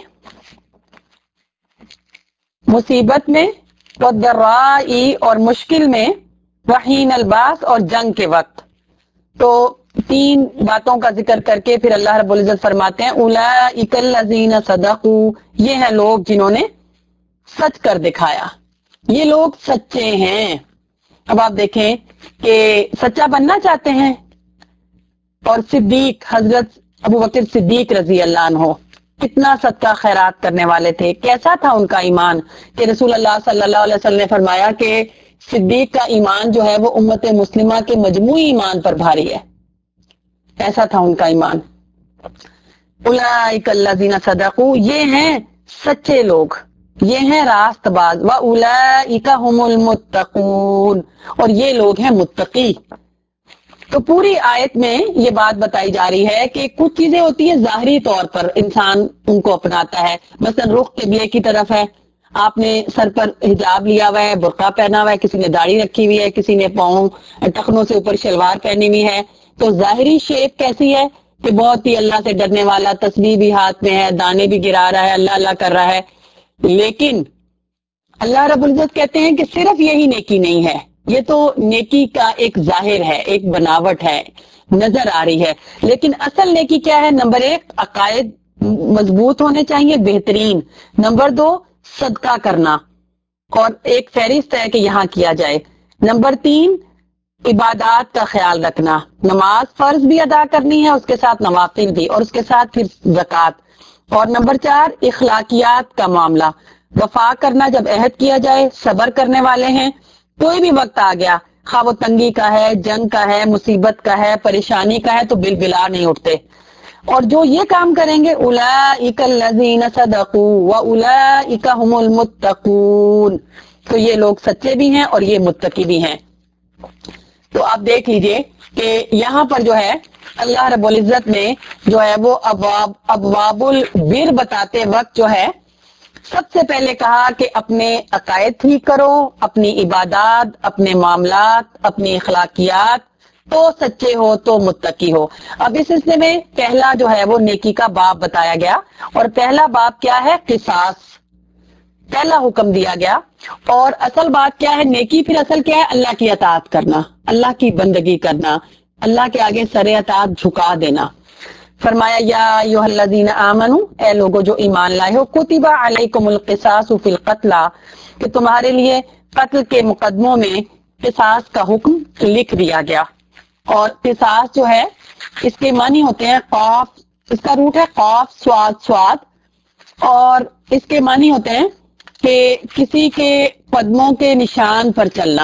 مصیبت میں، والضرائی اور مشکل میں، وحین الباس اور جنگ کے وقت۔ تو تین باتوں کا ذکر کر کے پھر اللہ رب العزت فرماتے ہیں، اولئک الذین صدقوا، یہ ہیں لوگ جنہوں نے سچ کر دکھایا، یہ لوگ سچے ہیں۔ اب آپ دیکھیں کہ سچا بننا چاہتے ہیں، اور صدیق حضرت ابو بکر صدیق رضی اللہ عنہ کتنا صدقہ خیرات کرنے والے تھے، کیسا تھا ان کا ایمان کہ رسول اللہ صلی اللہ علیہ وسلم نے فرمایا کہ صدیق کا ایمان جو ہے وہ امت مسلمہ کے مجموعی ایمان پر بھاری ہے، ایسا تھا ان کا ایمان۔ اولئک الذین صدقوا، یہ ہیں سچے لوگ، یہ ہیں راست باز، واولئک هم المتقون، اور یہ لوگ ہیں متقی۔ تو پوری آیت میں یہ بات بتائی جا رہی ہے کہ کچھ چیزیں ہوتی ہیں ظاہری طور پر انسان ان کو اپناتا ہے، مثلا رخ قبلے کی طرف ہے، آپ نے سر پر حجاب لیا ہوا ہے، برقع پہنا ہوا ہے، کسی نے داڑھی رکھی ہوئی ہے، کسی نے پاؤں ٹخنوں سے اوپر شلوار پہنی ہوئی ہے، تو ظاہری شیپ کیسی ہے کہ بہت ہی اللہ سے ڈرنے والا، تسبیح بھی ہاتھ میں ہے، دانے بھی گرا رہا ہے، اللہ اللہ کر رہا ہے. لیکن اللہ رب العزت کہتے ہیں کہ صرف یہی نیکی نہیں ہے، یہ تو نیکی کا ایک ظاہر ہے، ایک بناوٹ ہے، نظر آ رہی ہے. لیکن اصل نیکی کیا ہے؟ نمبر ایک، عقائد مضبوط ہونے چاہیے، بہترین. نمبر دو، صدقہ کرنا، اور ایک فہرست ہے کہ یہاں کیا جائے. نمبر تین، عبادات کا خیال رکھنا، نماز فرض بھی ادا کرنی ہے، اس کے ساتھ نوافل بھی، اور اس کے ساتھ پھر زکوٰۃ. اور نمبر چار، اخلاقیات کا معاملہ، وفا کرنا، جب عہد کیا جائے، صبر کرنے والے ہیں. کوئی بھی وقت آ گیا، خواہ وہ تنگی کا ہے، جنگ کا ہے، مصیبت کا ہے، پریشانی کا ہے، تو بالبلا نہیں اٹھتے. اور جو یہ کام کریں گے، اولئک الذین صدقوا واولئک هم المتقون، تو یہ لوگ سچے بھی ہیں اور یہ متقی بھی ہیں. تو آپ دیکھ لیجئے کہ یہاں پر جو ہے اللہ رب العزت نے جو ہے وہ ابواب ابواب البر بتاتے وقت جو ہے سب سے پہلے کہا کہ اپنے عقائد ٹھیک کرو، اپنی عبادات، اپنے معاملات، اپنی اخلاقیات، تو سچے ہو تو متقی ہو. اب اس سلسلے میں پہلا جو ہے وہ نیکی کا باب بتایا گیا، اور پہلا باب کیا ہے؟ قصاص. پہلا حکم دیا گیا. اور اصل بات کیا ہے؟ نیکی پھر اصل کیا ہے؟ اللہ کی اطاعت کرنا، اللہ کی بندگی کرنا، اللہ کے آگے سر اطاعت جھکا دینا. فرمایا یا ایھا الذین آمنو، اے لوگو جو ایمان لائے ہو، کتب علیکم القصاص فی القتلی، کہ تمہارے لیے قتل کے مقدموں میں قصاص کا حکم لکھ دیا گیا. اور قصاص جو ہے اس کے معنی ہوتے ہیں قاف، اس کا روٹ ہے قاف سواد سواد، اور اس کے معنی ہوتے ہیں کہ کسی کے قدموں کے نشان پر چلنا،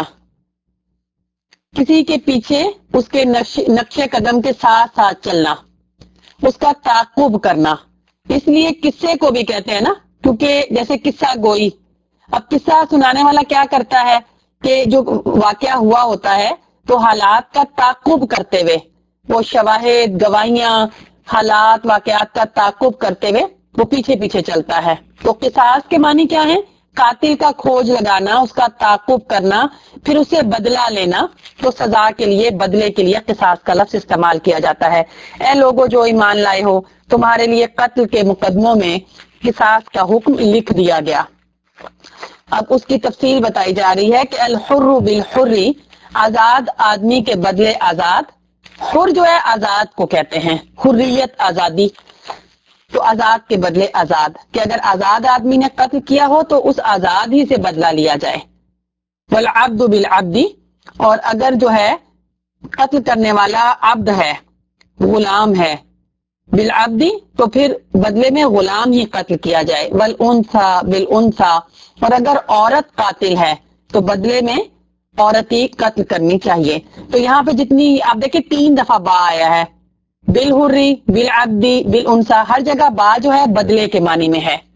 کسی کے پیچھے اس کے نقش نقش قدم کے ساتھ ساتھ چلنا، اس کا تعاقب کرنا. اس لیے قصے کو بھی کہتے ہیں نا، کیونکہ جیسے قصہ گوئی، اب قصہ سنانے والا کیا کرتا ہے کہ جو واقعہ ہوا ہوتا ہے تو حالات کا تعاقب کرتے ہوئے، وہ شواہد، گواہیاں، حالات، واقعات کا تعاقب کرتے ہوئے وہ پیچھے پیچھے چلتا ہے. تو قصاص کے معنی کیا ہے؟ قاتل کا کھوج لگانا، اس کا تعاقب کرنا، پھر اسے بدلہ لینا. تو سزا کے لیے، بدلے کے لیے قصاص کا لفظ استعمال کیا جاتا ہے. اے لوگو جو ایمان لائے ہو، تمہارے لیے قتل کے مقدموں میں قصاص کا حکم لکھ دیا گیا. اب اس کی تفصیل بتائی جا رہی ہے کہ الحر بالحر، آزاد آدمی کے بدلے آزاد. حر جو ہے آزاد کو کہتے ہیں، حریت، آزادی. تو آزاد کے بدلے آزاد، کہ اگر آزاد آدمی نے قتل کیا ہو تو اس آزاد ہی سے بدلہ لیا جائے. والعبد بالعبد، اور اگر جو ہے قتل کرنے والا عبد ہے، غلام ہے، بالعبدی، تو پھر بدلے میں غلام ہی قتل کیا جائے. والانثى بالانثى، اور اگر عورت قاتل ہے تو بدلے میں عورت ہی قتل کرنی چاہیے. تو یہاں پہ جتنی آپ دیکھیں تین دفعہ با آیا ہے، بالحری، بالعبدی، بالانثى، ہر جگہ با جو ہے بدلے کے معنی میں ہے.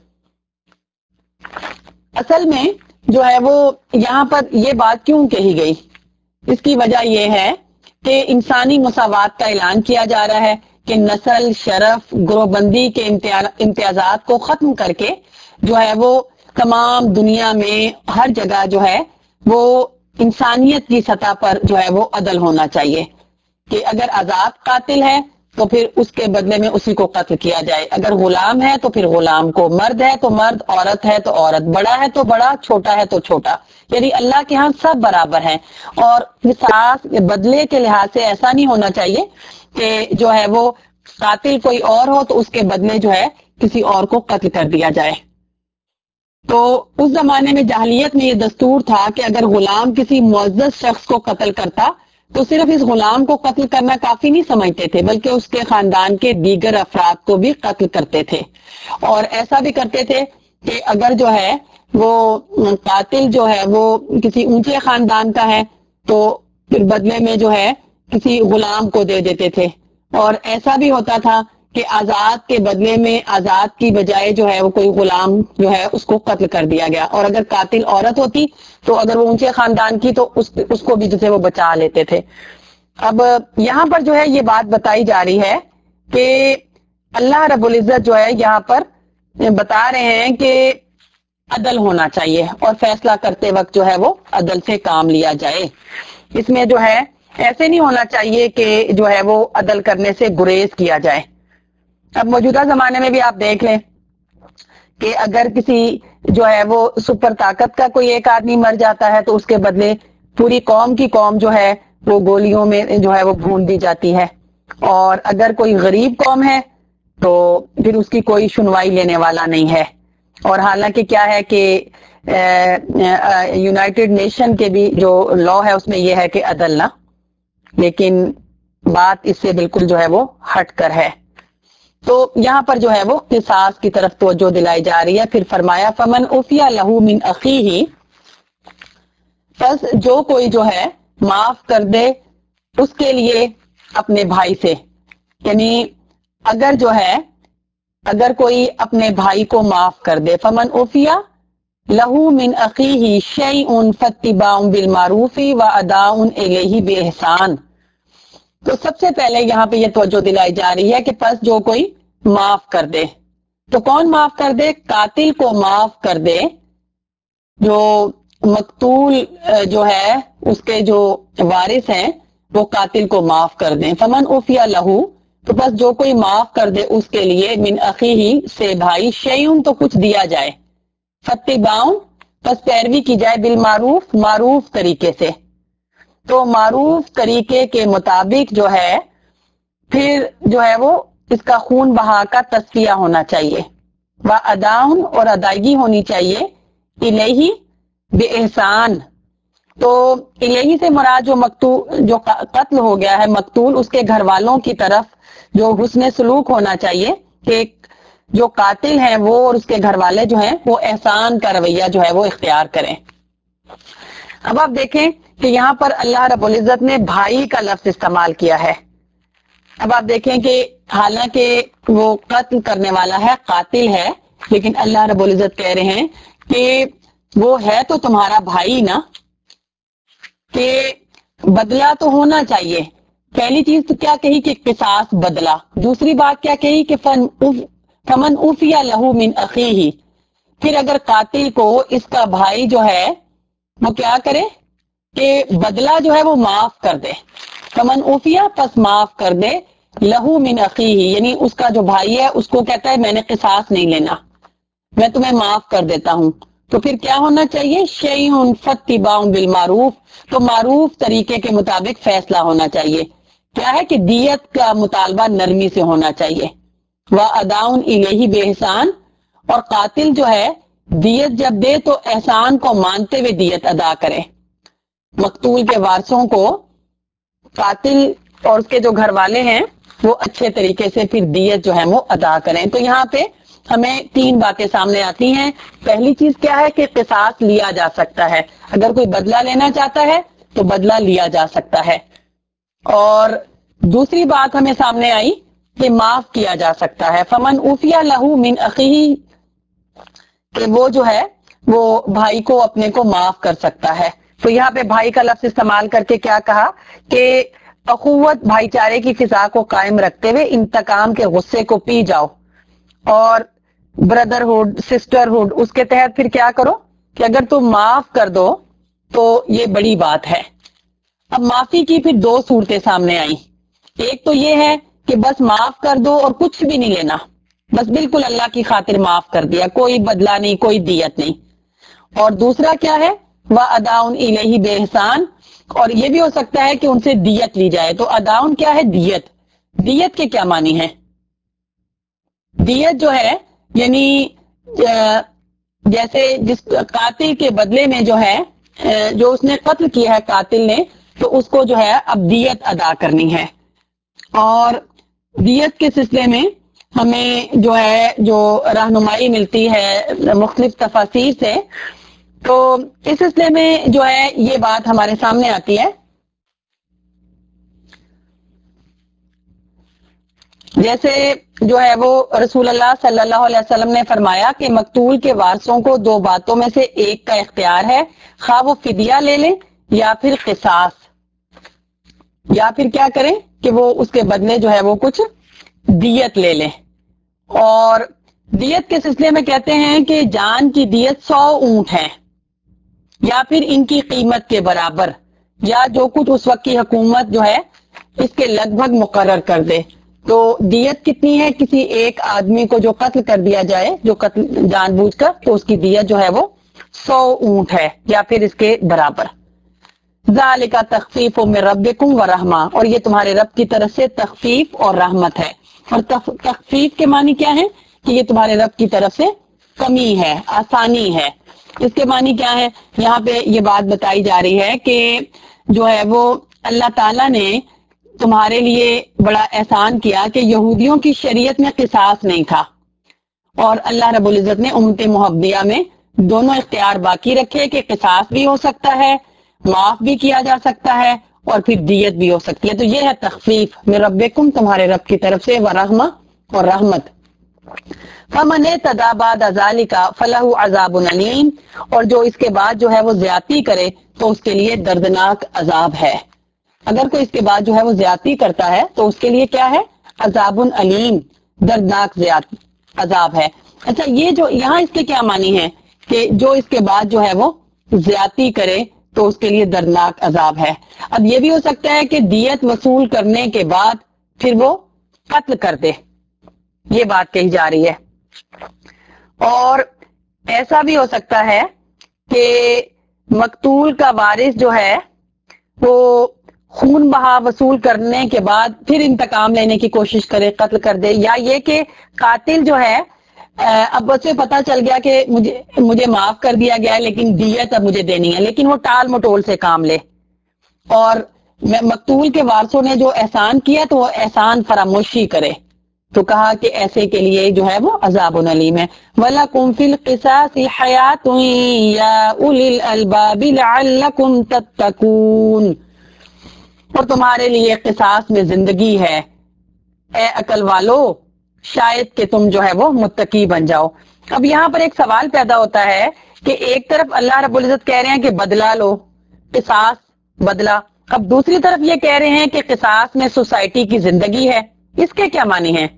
اصل میں جو ہے وہ یہاں پر یہ بات کیوں کہی گئی؟ اس کی وجہ یہ ہے کہ انسانی مساوات کا اعلان کیا جا رہا ہے کہ نسل، شرف، گروہ بندی کے امتیازات کو ختم کر کے جو ہے وہ تمام دنیا میں ہر جگہ جو ہے وہ انسانیت کی سطح پر جو ہے وہ عدل ہونا چاہیے، کہ اگر آزاد قاتل ہے تو پھر اس کے بدلے میں اسی کو قتل کیا جائے. اگر غلام ہے تو پھر غلام کو، مرد ہے تو مرد، عورت ہے تو عورت، بڑا ہے تو بڑا، چھوٹا ہے تو چھوٹا. یعنی اللہ کے ہاں سب برابر ہیں. اور قصاص بدلے کے لحاظ سے ایسا نہیں ہونا چاہیے کہ جو ہے وہ قاتل کوئی اور ہو تو اس کے بدلے جو ہے کسی اور کو قتل کر دیا جائے. تو اس زمانے میں جاہلیت میں یہ دستور تھا کہ اگر غلام کسی معزز شخص کو قتل کرتا تو صرف اس غلام کو قتل کرنا کافی نہیں سمجھتے تھے، بلکہ اس کے خاندان کے دیگر افراد کو بھی قتل کرتے تھے. اور ایسا بھی کرتے تھے کہ اگر جو ہے وہ قاتل جو ہے وہ کسی اونچے خاندان کا ہے تو پھر بدلے میں جو ہے کسی غلام کو دے دیتے تھے. اور ایسا بھی ہوتا تھا کہ آزاد کے بدلے میں آزاد کی بجائے جو ہے وہ کوئی غلام جو ہے اس کو قتل کر دیا گیا. اور اگر قاتل عورت ہوتی تو اگر وہ اونچے خاندان کی تو اس, اس کو بھی جو ہے وہ بچا لیتے تھے. اب یہاں پر جو ہے یہ بات بتائی جا رہی ہے کہ اللہ رب العزت جو ہے یہاں پر بتا رہے ہیں کہ عدل ہونا چاہیے اور فیصلہ کرتے وقت جو ہے وہ عدل سے کام لیا جائے. اس میں جو ہے ایسے نہیں ہونا چاہیے کہ جو ہے وہ عدل کرنے سے گریز کیا جائے. اب موجودہ زمانے میں بھی آپ دیکھ لیں کہ اگر کسی جو ہے وہ سپر طاقت کا کوئی ایک آدمی مر جاتا ہے تو اس کے بدلے پوری قوم کی قوم جو ہے وہ گولیوں میں جو ہے وہ بھون دی جاتی ہے. اور اگر کوئی غریب قوم ہے تو پھر اس کی کوئی سنوائی لینے والا نہیں ہے. اور حالانکہ کیا ہے کہ یونائٹڈ نیشن کے بھی جو لا ہے اس میں یہ ہے کہ عدل نہ، لیکن بات اس سے بالکل جو ہے وہ ہٹ کر ہے. تو یہاں پر جو ہے وہ قصاص کی طرف توجہ دلائی جا رہی ہے. پھر فرمایا فمن عفی لہ من اخیہ، پس جو کوئی جو ہے معاف کر دے اس کے لیے اپنے بھائی سے، یعنی اگر جو ہے اگر کوئی اپنے بھائی کو معاف کر دے، فمن عفی لہ من اخیہ شیء فاتباع بالمعروف واداء الیہ باحسان. تو سب سے پہلے یہاں پہ یہ توجہ دلائی جا رہی ہے کہ پس جو کوئی معاف کر دے، تو کون معاف کر دے؟ قاتل کو معاف کر دے، جو مقتول جو ہے اس کے جو وارث ہیں وہ قاتل کو معاف کر دیں. فمن عفی لہ، تو بس جو کوئی معاف کر دے اس کے لیے من اخیہ سے بھائی، شیئن تو کچھ دیا جائے، فاتباع پس پیروی کی جائے، بالمعروف معروف طریقے سے. تو معروف طریقے کے مطابق جو ہے پھر جو ہے وہ اس کا خون بہا کا تصفیہ ہونا چاہیے، واداء اور ادائیگی ہونی چاہیے، الیہ باحسان. تو الیہ سے مراد جو مقتول جو قتل ہو گیا ہے مقتول، اس کے گھر والوں کی طرف جو حسن سلوک ہونا چاہیے کہ جو قاتل ہیں وہ اور اس کے گھر والے جو ہیں وہ احسان کا رویہ جو ہے وہ اختیار کریں. اب آپ دیکھیں کہ یہاں پر اللہ رب العزت نے بھائی کا لفظ استعمال کیا ہے. اب آپ دیکھیں کہ حالانکہ وہ قتل کرنے والا ہے، قاتل ہے، لیکن اللہ رب العزت کہہ رہے ہیں کہ وہ ہے تو تمہارا بھائی نا، کہ بدلہ تو ہونا چاہیے. پہلی چیز تو کیا کہی کہ قصاص بدلہ، دوسری بات کیا کہی کہ فن فمن عفی لہ من اخیہ. پھر اگر قاتل کو اس کا بھائی جو ہے وہ کیا کرے کہ بدلہ جو ہے وہ معاف کر دے. فمن عفیہ پس معاف کر دے، لہو من اخیہ یعنی اس کا جو بھائی ہے اس کو کہتا ہے میں نے قصاص نہیں لینا، میں تمہیں معاف کر دیتا ہوں. تو پھر کیا ہونا چاہیے؟ شیء فاتباع بالمعروف، تو معروف طریقے کے مطابق فیصلہ ہونا چاہیے. کیا ہے کہ دیت کا مطالبہ نرمی سے ہونا چاہیے، واداء الیہ باحسان. اور قاتل جو ہے دیت جب دے تو احسان کو مانتے ہوئے دیت ادا کرے. مقتول کے وارثوں کو قاتل اور اس کے جو گھر والے ہیں وہ اچھے طریقے سے پھر دیت جو ہے وہ ادا کریں. تو یہاں پہ ہمیں تین باتیں سامنے آتی ہیں. پہلی چیز کیا ہے کہ قصاص لیا جا سکتا ہے، اگر کوئی بدلہ لینا چاہتا ہے تو بدلہ لیا جا سکتا ہے. اور دوسری بات ہمیں سامنے آئی کہ معاف کیا جا سکتا ہے. فمن عفی لہ من اخیہ، کہ وہ جو ہے وہ بھائی کو اپنے کو معاف کر سکتا ہے. تو یہاں پہ بھائی کا لفظ استعمال کر کے کیا کہا کہ اخوت بھائی چارے کی فضا کو قائم رکھتے ہوئے انتقام کے غصے کو پی جاؤ. اور بردرہڈ سسٹرہڈ اس کے تحت پھر کیا کرو کہ اگر تم معاف کر دو تو یہ بڑی بات ہے. اب معافی کی پھر دو صورتیں سامنے آئیں. ایک تو یہ ہے کہ بس معاف کر دو اور کچھ بھی نہیں لینا، بس بالکل اللہ کی خاطر معاف کر دیا، کوئی بدلہ نہیں، کوئی دیت نہیں. اور دوسرا کیا ہے؟ واداء الیہ باحسان، اور یہ بھی ہو سکتا ہے کہ ان سے دیت لی جائے. تو اداء کیا ہے؟ دیت. دیت کے کیا معنی ہے؟ دیت جو ہے یعنی جیسے جس قاتل کے بدلے میں جو ہے جو اس نے قتل کیا ہے قاتل نے، تو اس کو جو ہے اب دیت ادا کرنی ہے. اور دیت کے سلسلے میں ہمیں جو ہے جو رہنمائی ملتی ہے مختلف تفاسیر سے، تو اس سلسلے میں جو ہے یہ بات ہمارے سامنے آتی ہے. جیسے جو ہے وہ رسول اللہ صلی اللہ علیہ وسلم نے فرمایا کہ مقتول کے وارثوں کو دو باتوں میں سے ایک کا اختیار ہے، خواہ وہ فدیہ لے لیں یا پھر قصاص، یا پھر کیا کریں کہ وہ اس کے بدلے جو ہے وہ کچھ دیت لے لیں. اور دیت کے سلسلے میں کہتے ہیں کہ جان کی دیت سو اونٹ ہے یا پھر ان کی قیمت کے برابر، یا جو کچھ اس وقت کی حکومت جو ہے اس کے لگ بھگ مقرر کر دے. تو دیت کتنی ہے کسی ایک آدمی کو جو قتل کر دیا جائے، جو قتل جان بوجھ کر، تو اس کی دیت جو ہے وہ سو اونٹ ہے یا پھر اس کے برابر. ذالک تخفیف من ربکم ورحمہ، اور یہ تمہارے رب کی طرف سے تخفیف اور رحمت ہے. اور تخفیف کے معنی کیا ہے؟ کہ یہ تمہارے رب کی طرف سے کمی ہے، آسانی ہے. اس کے معنی کیا ہے؟ یہاں پہ یہ بات بتائی جا رہی ہے کہ جو ہے وہ اللہ تعالیٰ نے تمہارے لیے بڑا احسان کیا کہ یہودیوں کی شریعت میں قصاص نہیں تھا، اور اللہ رب العزت نے امت محمدیہ میں دونوں اختیار باقی رکھے کہ قصاص بھی ہو سکتا ہے، معاف بھی کیا جا سکتا ہے، اور پھر دیت بھی ہو سکتی ہے. تو یہ ہے تخفیف من ربکم، تمہارے رب کی طرف سے، ورحمہ اور رحمت. فمن اعتدی بعد ذلک فلہ عذاب علیم، اور جو اس کے بعد جو ہے وہ زیادتی کرے تو اس کے لیے دردناک عذاب ہے. اگر کوئی اس کے بعد جو ہے وہ زیادتی کرتا ہے تو اس کے لیے کیا ہے؟ عذاب علیم، دردناک زیادتی عذاب ہے. اچھا، یہ جو یہاں اس کے کیا معنی ہے کہ جو اس کے بعد جو ہے وہ زیادتی کرے تو اس کے لیے دردناک عذاب ہے. اب یہ بھی ہو سکتا ہے کہ دیت وصول کرنے کے بعد پھر وہ قتل کر دے، یہ بات کہی جا رہی ہے. اور ایسا بھی ہو سکتا ہے کہ مقتول کا وارث جو ہے وہ خون بہا وصول کرنے کے بعد پھر انتقام لینے کی کوشش کرے، قتل کر دے، یا یہ کہ قاتل جو ہے اب اسے پتا چل گیا کہ مجھے مجھے معاف کر دیا گیا ہے لیکن دیت اب مجھے دینی ہے، لیکن وہ ٹال مٹول سے کام لے، اور مقتول کے وارثوں نے جو احسان کیا تو وہ احسان فراموشی کرے. تو کہا کہ ایسے کے لیے جو ہے وہ عذاب علیم ہے. وَلَكُمْ فِي الْقِصَاصِ حَيَاةٌ يَا أُولِي الْأَلْبَابِ لَعَلَّكُمْ تَتَّقُونَ، اور تمہارے لیے قصاص میں زندگی ہے اے عقل والو، شاید کہ تم جو ہے وہ متقی بن جاؤ. اب یہاں پر ایک سوال پیدا ہوتا ہے کہ ایک طرف اللہ رب العزت کہہ رہے ہیں کہ بدلہ لو، قصاص بدلہ، اب دوسری طرف یہ کہہ رہے ہیں کہ قصاص میں سوسائٹی کی زندگی ہے. اس کے کیا معنی ہیں؟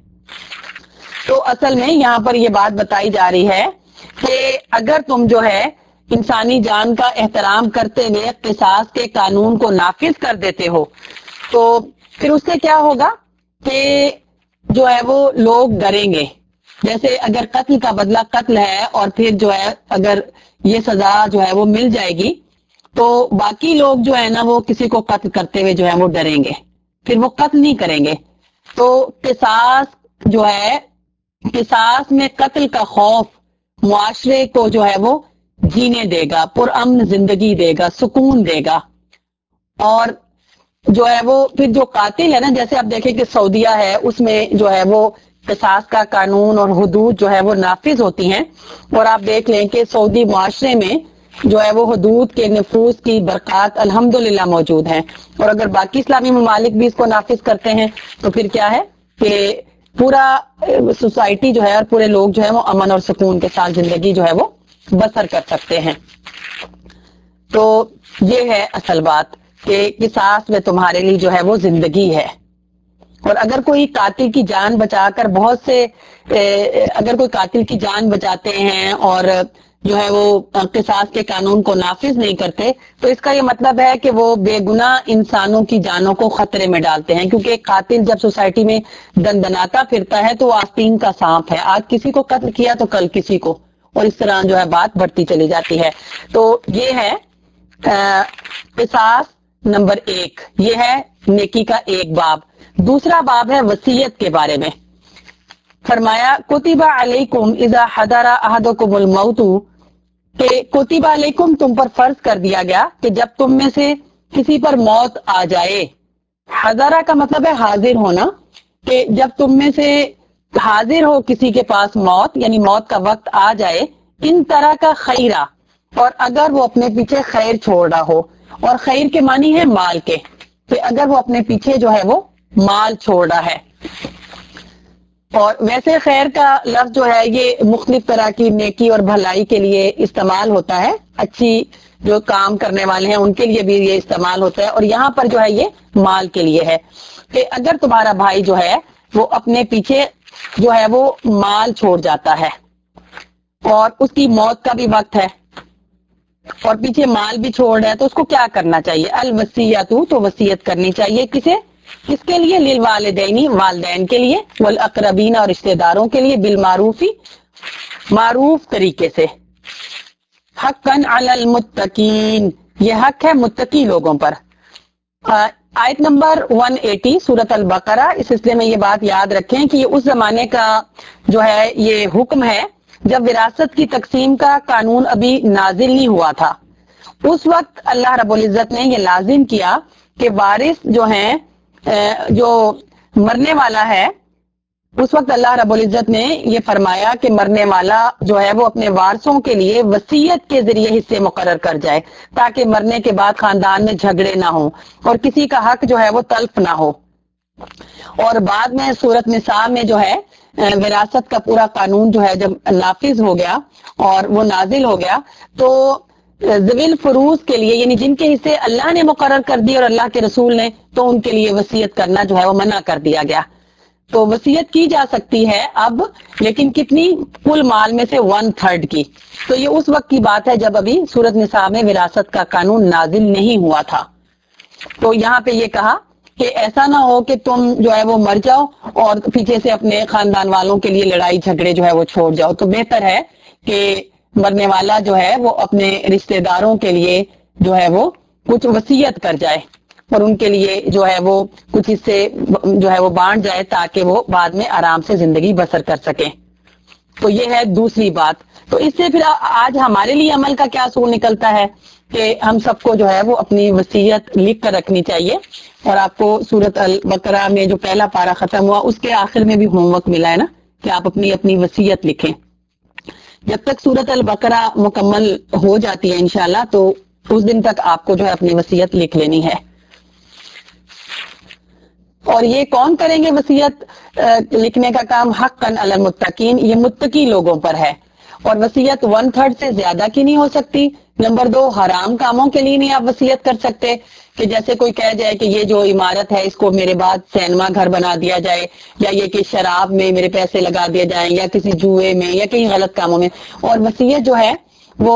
تو اصل میں یہاں پر یہ بات بتائی جا رہی ہے کہ اگر تم جو ہے انسانی جان کا احترام کرتے ہوئے قصاص کے قانون کو نافذ کر دیتے ہو تو پھر اس سے کیا ہوگا کہ جو ہے وہ لوگ ڈریں گے. جیسے اگر قتل کا بدلہ قتل ہے اور پھر جو ہے اگر یہ سزا جو ہے وہ مل جائے گی تو باقی لوگ جو ہے نا وہ کسی کو قتل کرتے ہوئے جو ہے وہ ڈریں گے، پھر وہ قتل نہیں کریں گے. تو قصاص جو ہے، قصاص میں قتل کا خوف معاشرے کو جو ہے وہ جینے دے گا، پرامن زندگی دے گا، سکون دے گا. اور جو ہے وہ پھر جو قاتل ہے نا، جیسے آپ دیکھیں کہ سعودیہ ہے، اس میں جو ہے وہ قصاص کا قانون اور حدود جو ہے وہ نافذ ہوتی ہیں، اور آپ دیکھ لیں کہ سعودی معاشرے میں جو ہے وہ حدود کے نفوذ کی برکات الحمدللہ موجود ہیں. اور اگر باقی اسلامی ممالک بھی اس کو نافذ کرتے ہیں تو پھر کیا ہے کہ پورا سوسائٹی جو ہے اور پورے لوگ جو ہے وہ امن اور سکون کے ساتھ زندگی جو ہے وہ بسر کر سکتے ہیں. تو یہ ہے اصل بات کہ قصاص میں تمہارے لیے جو ہے وہ زندگی ہے. اور اگر کوئی قاتل کی جان بچا کر بہت سے اگر کوئی قاتل کی جان بچاتے ہیں اور جو ہے وہ قصاص کے قانون کو نافذ نہیں کرتے تو اس کا یہ مطلب ہے کہ وہ بے گناہ انسانوں کی جانوں کو خطرے میں ڈالتے ہیں. کیونکہ ایک قاتل جب سوسائٹی میں دندناتا پھرتا ہے تو وہ آستین کا سانپ ہے، آج کسی کو قتل کیا تو کل کسی کو، اور اس طرح جو ہے بات بڑھتی چلی جاتی ہے. تو یہ ہے قصاص نمبر ایک، یہ ہے نیکی کا ایک باب. دوسرا باب ہے وصیت کے بارے میں. فرمایا کتب علیکم اذا حضر احدکم الموت، کہ کتب علیکم تم پر فرض کر دیا گیا کہ جب تم میں سے کسی پر موت آ جائے. حضرہ کا مطلب ہے حاضر ہونا، کہ جب تم میں سے حاضر ہو کسی کے پاس موت، یعنی موت کا وقت آ جائے، ان طرح کا خیرہ، اور اگر وہ اپنے پیچھے خیر چھوڑ رہا ہو، اور خیر کے معنی ہے مال کے، کہ اگر وہ اپنے پیچھے جو ہے وہ مال چھوڑ رہا ہے. اور ویسے خیر کا لفظ جو ہے یہ مختلف طرح کی نیکی اور بھلائی کے لیے استعمال ہوتا ہے، اچھی جو کام کرنے والے ہیں ان کے لیے بھی یہ استعمال ہوتا ہے، اور یہاں پر جو ہے یہ مال کے لیے ہے کہ اگر تمہارا بھائی جو ہے وہ اپنے پیچھے جو ہے وہ مال چھوڑ جاتا ہے اور اس کی موت کا بھی وقت ہے اور پیچھے مال بھی چھوڑ رہا ہے، تو اس کو کیا کرنا چاہیے؟ الوصیۃ، تو وصیت کرنی چاہیے کسے؟ کس کے لیے؟ للوالدین، والدین کے لیے، والاقربین، اور رشتہ داروں کے لیے، بالمعروفی، معروف طریقے سے، حقا علی المتقین، یہ حق ہے متقی لوگوں پر۔ آیت نمبر ایک سو اسی سورۃ البقرہ، اس سلسلے میں یہ بات یاد رکھیں کہ یہ اس زمانے کا جو ہے یہ حکم ہے جب وراثت کی تقسیم کا قانون ابھی نازل نہیں ہوا تھا۔ اس وقت اللہ رب العزت نے یہ لازم کیا کہ وارث جو ہیں جو مرنے والا ہے، اس وقت اللہ رب العزت نے یہ فرمایا کہ مرنے والا جو ہے وہ اپنے وارثوں کے لیے وصیت کے ذریعے حصے مقرر کر جائے تاکہ مرنے کے بعد خاندان میں جھگڑے نہ ہوں اور کسی کا حق جو ہے وہ تلف نہ ہو۔ اور بعد میں سورۃ نساء میں جو ہے وراثت کا پورا قانون جو ہے جب نافذ ہو گیا اور وہ نازل ہو گیا تو ذوی الفروض کے لیے، یعنی جن کے حصے اللہ نے مقرر کر دی اور اللہ کے رسول نے، تو ان کے لیے وصیت کرنا جو ہے وہ منع کر دیا گیا۔ تو وصیت کی جا سکتی ہے اب، لیکن کتنی؟ کل مال میں سے ون تھرڈ کی۔ تو یہ اس وقت کی بات ہے جب ابھی سورۃ نساء میں وراثت کا قانون نازل نہیں ہوا تھا۔ تو یہاں پہ یہ کہا کہ ایسا نہ ہو کہ تم جو ہے وہ مر جاؤ اور پیچھے سے اپنے خاندان والوں کے لیے لڑائی جھگڑے جو ہے وہ چھوڑ جاؤ، تو بہتر ہے کہ مرنے والا جو ہے وہ اپنے رشتہ داروں کے لیے جو ہے وہ کچھ وصیت کر جائے اور ان کے لیے جو ہے وہ کچھ حصے جو ہے وہ بانٹ جائے تاکہ وہ بعد میں آرام سے زندگی بسر کر سکیں۔ تو یہ ہے دوسری بات۔ تو اس سے پھر آج ہمارے لیے عمل کا کیا اصول نکلتا ہے کہ ہم سب کو جو ہے وہ اپنی وصیت لکھ کر رکھنی چاہیے۔ اور آپ کو سورۃ البقرہ میں جو پہلا پارہ ختم ہوا اس کے آخر میں بھی ہوم ورک ملا ہے نا کہ آپ اپنی اپنی وصیت لکھیں۔ جب تک سورۃ البقرہ مکمل ہو جاتی ہے انشاءاللہ تو اس دن تک آپ کو جو ہے اپنی وصیت لکھ لینی ہے۔ اور یہ کون کریں گے وصیت لکھنے کا کام؟ حقا علی المتقین، یہ متقی لوگوں پر ہے۔ اور وصیت ون تھرڈ سے زیادہ کی نہیں ہو سکتی۔ نمبر دو، حرام کاموں کے لیے نہیں آپ وصیت کر سکتے کہ جیسے کوئی کہہ جائے کہ یہ جو عمارت ہے اس کو میرے بعد سینما گھر بنا دیا جائے، یا یہ کہ شراب میں میرے پیسے لگا دیے جائیں، یا کسی جوئے میں، یا کہیں غلط کاموں میں۔ اور وصیت جو ہے وہ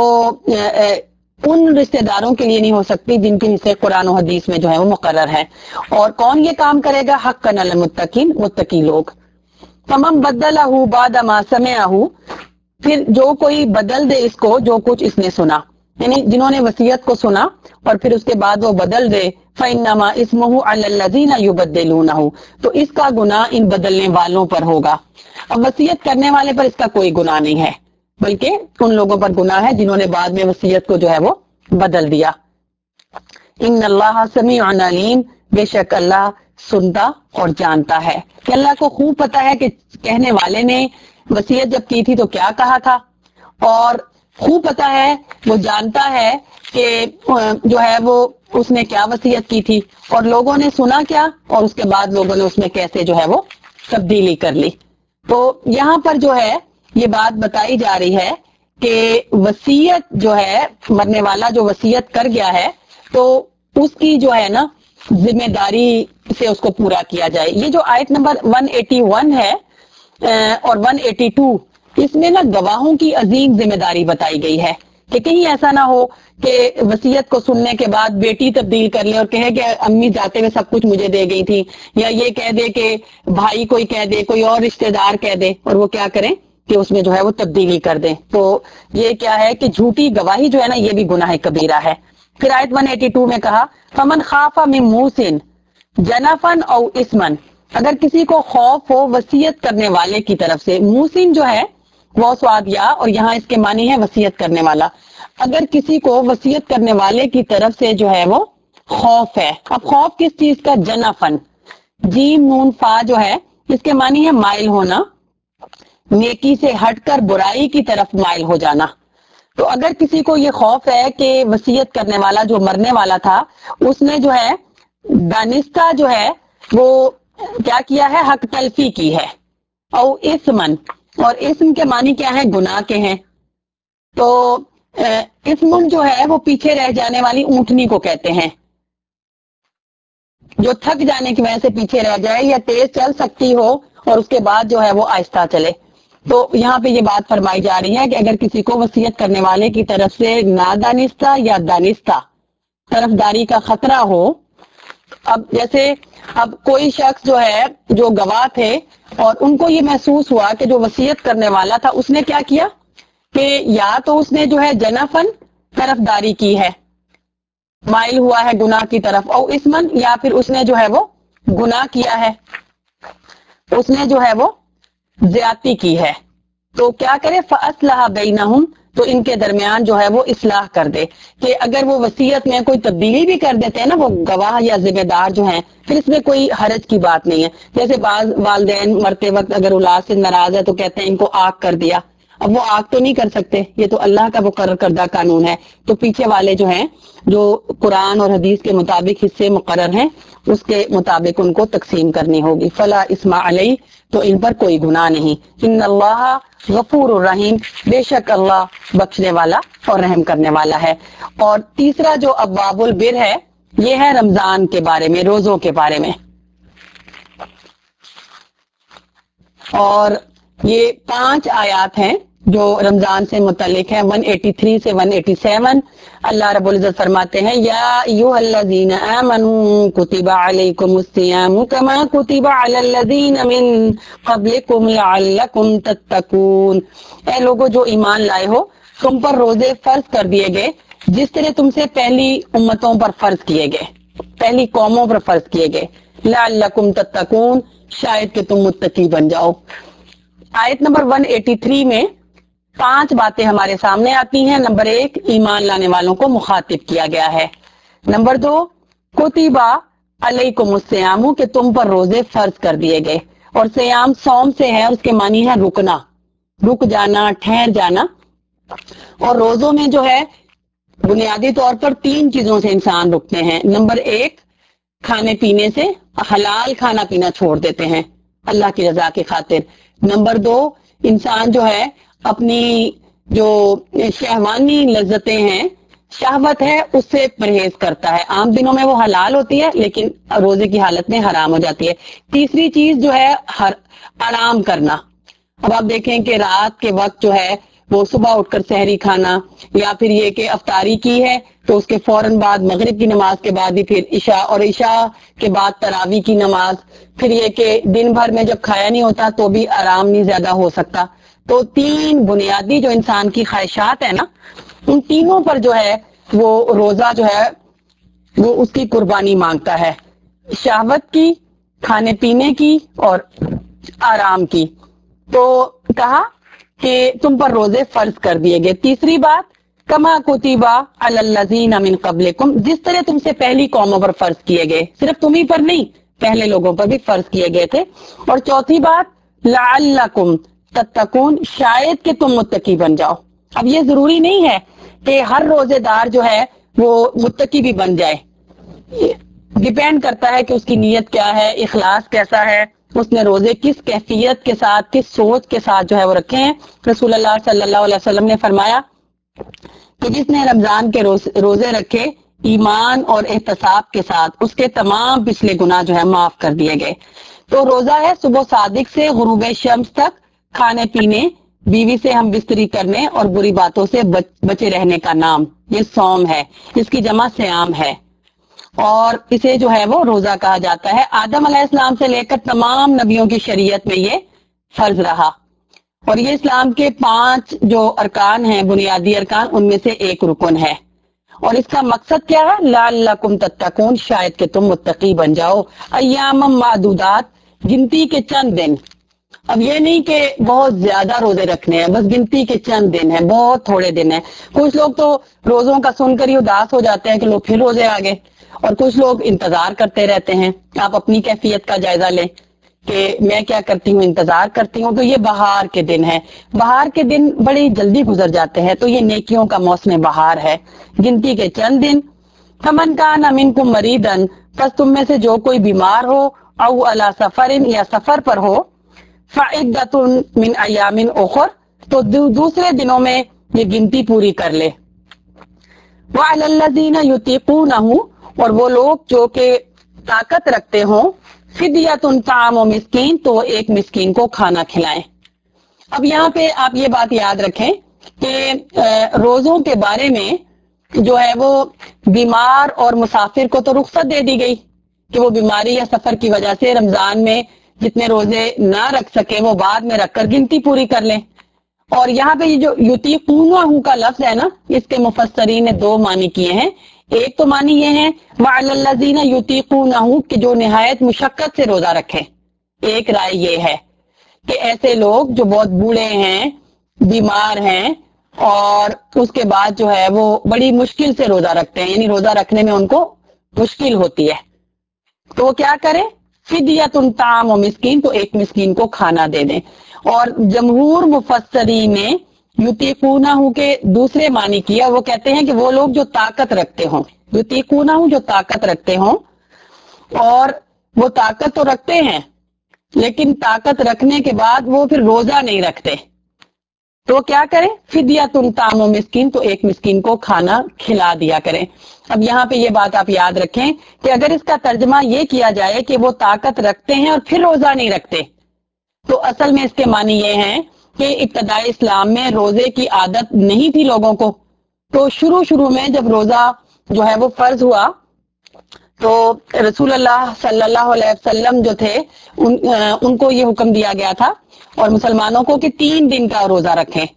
ان رشتہ داروں کے لیے نہیں ہو سکتی جن کے حصے قرآن و حدیث میں جو ہے وہ مقرر ہے۔ اور کون یہ کام کرے گا؟ حقا علی المتقین، متقی لوگ۔ فمن بدلہ بعد ما سمعہ، پھر جو کوئی بدل دے اس کو جو کچھ اس نے سنا، یعنی جنہوں نے وصیت کو سنا اور پھر اس کے بعد وہ بدل دے، فإنما اسمہ علی الذین یبدلونہ، تو اس کا گناہ ان بدلنے والوں پر ہوگا۔ اب وصیت کرنے والے پر اس کا کوئی گناہ نہیں ہے بلکہ ان لوگوں پر گناہ ہے جنہوں نے بعد میں وصیت کو جو ہے وہ بدل دیا۔ ان اللہ سمیع علیم، بے شک اللہ سنتا اور جانتا ہے، کہ اللہ کو خوب پتا ہے کہ کہنے والے نے وصیت جب کی تھی تو کیا کہا تھا، اور خوب پتا ہے، وہ جانتا ہے کہ جو ہے وہ اس نے کیا وصیت کی تھی اور لوگوں نے سنا کیا اور اس کے بعد لوگوں نے اس میں کیسے جو ہے وہ تبدیلی کر لی۔ تو یہاں پر جو ہے یہ بات بتائی جا رہی ہے کہ وصیت جو ہے، مرنے والا جو وصیت کر گیا ہے تو اس کی جو ہے نا ذمہ داری سے اس کو پورا کیا جائے۔ یہ جو آیت نمبر ایک سو اکیاسی ہے اور ایک سو باسٹھ، اس میں نا گواہوں کی عظیم ذمہ داری بتائی گئی ہے کہ کہیں ایسا نہ ہو کہ وصیت کو سننے کے بعد بیٹی تبدیل کر لے اور کہے کہ امی جاتے ہوئے سب کچھ مجھے دے گئی تھی، یا یہ کہہ دے کہ بھائی کوئی کہہ دے، کوئی اور رشتہ دار کہہ دے اور وہ کیا کریں کہ اس میں جو ہے وہ تبدیلی کر دیں۔ تو یہ کیا ہے کہ جھوٹی گواہی جو ہے نا یہ بھی گناہ کبیرہ ہے۔ پھر آیت ایک سو باسٹھ میں کہا فمن خاف من موص جنفا او اثما، اگر کسی کو خوف ہو وصیت کرنے والے کی طرف سے، موسن جو ہے وہ سوادیا اور یہاں اس کے معنی ہے وصیت کرنے والا، اگر کسی کو وصیت کرنے والے کی طرف سے جو ہے وہ خوف ہے۔ اب خوف کس چیز کا؟ جنفن، جیم نون فا جو ہے اس کے معنی ہے مائل ہونا، نیکی سے ہٹ کر برائی کی طرف مائل ہو جانا۔ تو اگر کسی کو یہ خوف ہے کہ وصیت کرنے والا جو مرنے والا تھا اس نے جو ہے دانستہ جو ہے وہ کیا کیا ہے؟ حق تلفی کی ہے۔ او اسمن، اور اسم کے معنی کیا ہے؟ گناہ کے ہیں۔ تو اسم جو ہے وہ پیچھے رہ جانے والی اونٹنی کو کہتے ہیں، جو تھک جانے کی وجہ سے پیچھے رہ جائے یا تیز چل سکتی ہو اور اس کے بعد جو ہے وہ آہستہ چلے۔ تو یہاں پہ یہ بات فرمائی جا رہی ہے کہ اگر کسی کو وصیت کرنے والے کی طرف سے نادانستہ یا دانستہ طرفداری کا خطرہ ہو، اب جیسے اب کوئی شخص جو ہے جو گواہ تھے اور ان کو یہ محسوس ہوا کہ جو وصیت کرنے والا تھا اس نے کیا کیا کہ یا تو اس نے جو ہے جنفن طرفداری کی ہے، مائل ہوا ہے گناہ کی طرف، اور اسمن یا پھر اس نے جو ہے وہ گناہ کیا ہے، اس نے جو ہے وہ زیادتی کی ہے، تو کیا کرے فَأَصْلَحَ بَيْنَهُمْ، تو ان کے درمیان جو ہے وہ اصلاح کر دے، کہ اگر وہ وصیت میں کوئی تبدیلی بھی کر دیتے ہیں نا وہ گواہ یا ذمہ دار جو ہیں، پھر اس میں کوئی حرج کی بات نہیں ہے۔ جیسے بعض والدین مرتے وقت اگر اولاد سے ناراض ہے تو کہتے ہیں ان کو آگ کر دیا، اب وہ آگ تو نہیں کر سکتے، یہ تو اللہ کا مقرر کردہ قانون ہے، تو پیچھے والے جو ہیں جو قرآن اور حدیث کے مطابق حصے مقرر ہیں اس کے مطابق ان کو تقسیم کرنی ہوگی۔ فلا اسم علیہ، تو ان پر کوئی گناہ نہیں۔ ان اللہ غفور الرحیم، بے شک اللہ بخشنے والا اور رحم کرنے والا ہے۔ اور تیسرا جو ابواب البر ہے یہ ہے رمضان کے بارے میں، روزوں کے بارے میں، اور یہ پانچ آیات ہیں جو رمضان سے متعلق ہیں، ایک سو تراسی سے ایک سو ستاسی۔ اللہ رب العزت فرماتے ہیں یا ایھا الذین آمنوا کتب علیکم الصیام کما کتب علی الذین من قبلکم لعلکم تتقون، اے لوگو جو ایمان لائے ہو تم پر روزے فرض کر دیے گئے جس طرح تم سے پہلی امتوں پر فرض کیے گئے، پہلی قوموں پر فرض کیے گئے، لعلکم تتقون، شاید کہ تم متقی بن جاؤ۔ آیت نمبر ایک سو تراسی میں پانچ باتیں ہمارے سامنے آتی ہیں۔ نمبر ایک، ایمان لانے والوں کو مخاطب کیا گیا ہے۔ نمبر دو، کتبہ علیکم الصیام، کہ تم پر روزے فرض کر دیے گئے، اور صیام صوم سے ہے، اس کے معنی ہے رکنا، رک جانا، ٹھہر جانا۔ اور روزوں میں جو ہے بنیادی طور پر تین چیزوں سے انسان رکتے ہیں۔ نمبر ایک، کھانے پینے سے، حلال کھانا پینا چھوڑ دیتے ہیں اللہ کی رضا کی خاطر۔ نمبر دو، انسان جو ہے اپنی جو شہوانی لذتیں ہیں، شہوت ہے، اس سے پرہیز کرتا ہے، عام دنوں میں وہ حلال ہوتی ہے لیکن روزے کی حالت میں حرام ہو جاتی ہے۔ تیسری چیز جو ہے ہر آرام کرنا۔ اب آپ دیکھیں کہ رات کے وقت جو ہے وہ صبح اٹھ کر سحری کھانا، یا پھر یہ کہ افطاری کی ہے تو اس کے فوراً بعد مغرب کی نماز کے بعد ہی پھر عشاء، اور عشاء کے بعد تراویح کی نماز، پھر یہ کہ دن بھر میں جب کھایا نہیں ہوتا تو بھی آرام نہیں زیادہ ہو سکتا۔ تو تین بنیادی جو انسان کی خواہشات ہیں نا، ان تینوں پر جو ہے وہ روزہ جو ہے وہ اس کی قربانی مانگتا ہے، شہوت کی، کھانے پینے کی اور آرام کی۔ تو کہا کہ تم پر روزے فرض کر دیے گئے۔ تیسری بات، کما کتبہ علی الذین من قبلکم، جس طرح تم سے پہلی قوموں پر فرض کیے گئے، صرف تمہیں پر نہیں، پہلے لوگوں پر بھی فرض کیے گئے تھے۔ اور چوتھی بات، لعلکم تتقون، شاید کہ تم متقی بن جاؤ۔ اب یہ ضروری نہیں ہے کہ ہر روزے دار جو ہے وہ متقی بھی بن جائے، ڈیپینڈ کرتا ہے کہ اس کی نیت کیا ہے، اخلاص کیسا ہے، اس نے روزے کس کیفیت کے ساتھ، کس سوچ کے ساتھ جو ہے وہ رکھے ہیں۔ رسول اللہ صلی اللہ علیہ وسلم نے فرمایا کہ جس نے رمضان کے روزے رکھے ایمان اور احتساب کے ساتھ، اس کے تمام پچھلے گناہ جو ہے معاف کر دیے گئے۔ تو روزہ ہے صبح صادق سے غروب شمس تک کھانے پینے، بیوی سے ہم بستری کرنے اور بری باتوں سے بچے رہنے کا نام، یہ صوم ہے، اس کی جمع صیام ہے، اور اسے جو ہے وہ روزہ کہا جاتا ہے۔ آدم علیہ السلام سے لے کر تمام نبیوں کی شریعت میں یہ فرض رہا، اور یہ اسلام کے پانچ جو ارکان ہیں، بنیادی ارکان، ان میں سے ایک رکن ہے۔ اور اس کا مقصد کیا ہے؟ لعلکم تتقون، شاید کہ تم متقی بن جاؤ۔ ایام معدودات، گنتی کے چند دن۔ اب یہ نہیں کہ بہت زیادہ روزے رکھنے ہیں، بس گنتی کے چند دن ہیں، بہت تھوڑے دن ہیں۔ کچھ لوگ تو روزوں کا سن کر ہی اداس ہو جاتے ہیں کہ لوگ پھر روزے آ گئے، اور کچھ لوگ انتظار کرتے رہتے ہیں۔ آپ اپنی کیفیت کا جائزہ لیں کہ میں کیا کرتی ہوں، انتظار کرتی ہوں۔ تو یہ بہار کے دن ہے، بہار کے دن بڑی جلدی گزر جاتے ہیں، تو یہ نیکیوں کا موسم بہار ہے، گنتی کے چند دن۔ فمن کان منکم مریضا، پس تم میں سے جو کوئی بیمار ہو، او علی سفر، یا سفر پر ہو، فعدۃ من ایام اخر، تو دوسرے دنوں میں یہ گنتی پوری کر لے۔ وعلی الذین یطیقونہ، اور وہ لوگ جو کہ طاقت رکھتے ہوں फिदियतुन ताम मिस्कीन, तो एक मिस्कीन को खाना खिलाएं। अब यहाँ पे आप ये बात याद रखें कि रोजों के बारे में जो है वो बीमार और मुसाफिर को तो रुख्सत दे दी गई कि वो बीमारी या सफर की वजह से रमजान में जितने रोजे ना रख सके वो बाद में रखकर गिनती पूरी कर लें। और यहाँ पे ये जो युतीकूनहू का लफ्ज है ना, इसके मुफस्सरीन ने दो मानी किए हैं। एक तो मानी ये है वअलल्लज़ीना युतीकूनहू कि जो निहायत मुशक्कत से रोजा रखें। एक राय ये है कि ऐसे लोग जो बहुत बूढ़े हैं, बीमार हैं और उसके बाद जो है वो बड़ी मुश्किल से रोजा रखते हैं, यानी रोजा रखने में उनको मुश्किल होती है, तो वो क्या करें, फिदियतुन ताम और मिस्कीन, तो एक मिस्कीन को खाना दे दें। और जमहूर मुफस्सरी ने युतीकूनहू के दूसरे मानी किया, वो कहते हैं कि वो लोग जो ताकत रखते हों, युतीकूनहू जो ताकत रखते हों, और वो ताकत तो रखते हैं लेकिन ताकत रखने के बाद वो फिर रोजा नहीं रखते, तो क्या करें, फिदियतुन ताम और मिस्कीन, तो एक मिस्कीन को खाना खिला दिया करें। अब यहाँ पे ये बात आप याद रखें कि अगर इसका तर्जमा ये किया जाए कि वो ताकत रखते हैं और फिर रोजा नहीं रखते, तो असल में इसके मानी ये हैं कि इब्तदाई इस्लाम में रोजे की आदत नहीं थी लोगों को, तो शुरू शुरू में जब रोजा जो है वो फर्ज हुआ तो रसूल अल्लाह सल्लल्लाहु अलैहि वसल्लम जो थे उन, उनको ये हुक्म दिया गया था और मुसलमानों को कि तीन दिन का रोजा रखें।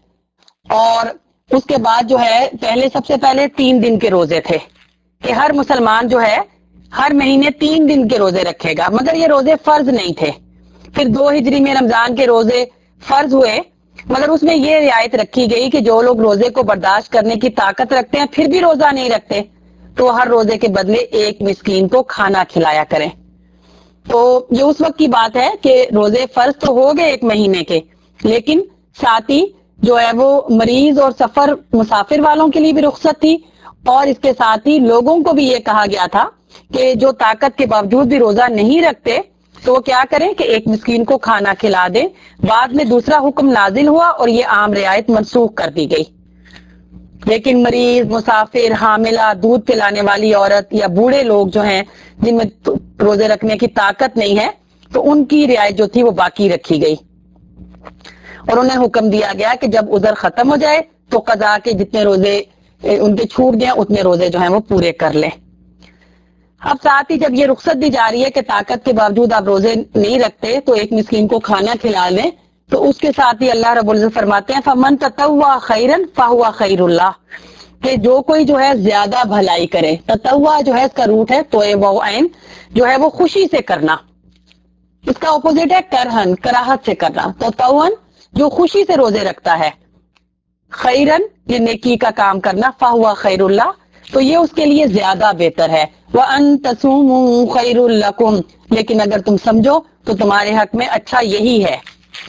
और उसके बाद जो है पहले सबसे पहले तीन दिन के रोजे थे कि हर मुसलमान जो है हर महीने तीन दिन के रोजे रखेगा, मगर ये रोजे फर्ज नहीं थे। फिर दो हिजरी में रमजान के रोजे फर्ज हुए, मगर उसमें ये रियायत रखी गई कि जो लोग रोजे को बर्दाश्त करने की ताकत रखते हैं फिर भी रोजा नहीं रखते, तो हर रोजे के बदले एक मिस्कीन को खाना खिलाया करें। तो ये उस वक्त की बात है कि रोजे फर्ज तो हो गए एक महीने के, लेकिन साथ ही जो है वो मरीज और सफर मुसाफिर वालों के लिए भी रुख्सत थी, और इसके साथ ही लोगों को भी ये कहा गया था कि जो ताकत के बावजूद भी रोजा नहीं रखते तो वो क्या करें कि एक मिस्कीन को खाना खिला दें। बाद में दूसरा हुक्म नाजिल हुआ और ये आम रियायत मनसूख कर दी गई, लेकिन मरीज, मुसाफिर, हामिला, दूध पिलाने वाली औरत या बूढ़े लोग जो हैं जिनमें रोजे रखने की ताकत नहीं है, तो उनकी रियायत जो थी वो बाकी रखी गई और उन्हें हुक्म दिया गया कि जब उज़र खत्म हो जाए तो कज़ा के जितने रोजे उनके छूट गए उतने रोजे जो हैं वो पूरे कर लें। अब साथ ही जब ये रुख्सत दी जा रही है कि ताकत के बावजूद आप रोजे नहीं रखते तो एक मिस्कीन को खाना खिला लें, तो उसके साथ ही अल्लाह रब्बुल इज्जत फरमाते हैं फमन ततव्वा खैरन फहुवा खैरुल्लाह, कि जो कोई जो है ज्यादा भलाई करे। ततव्वा जो है इसका रूट है तोए वैन, जो है वो खुशी से करना, इसका ऑपोजिट है करहन, कराहत से करना। तो तवन जो खुशी से रोजे रखता है, खैरन ये नेकी का काम करना, फहुवा खैरुल्लाह तो ये उसके लिए ज्यादा बेहतर है। व अन तसूमू खैरुल लकुम, लेकिन अगर तुम समझो तो तुम्हारे हक में अच्छा यही है।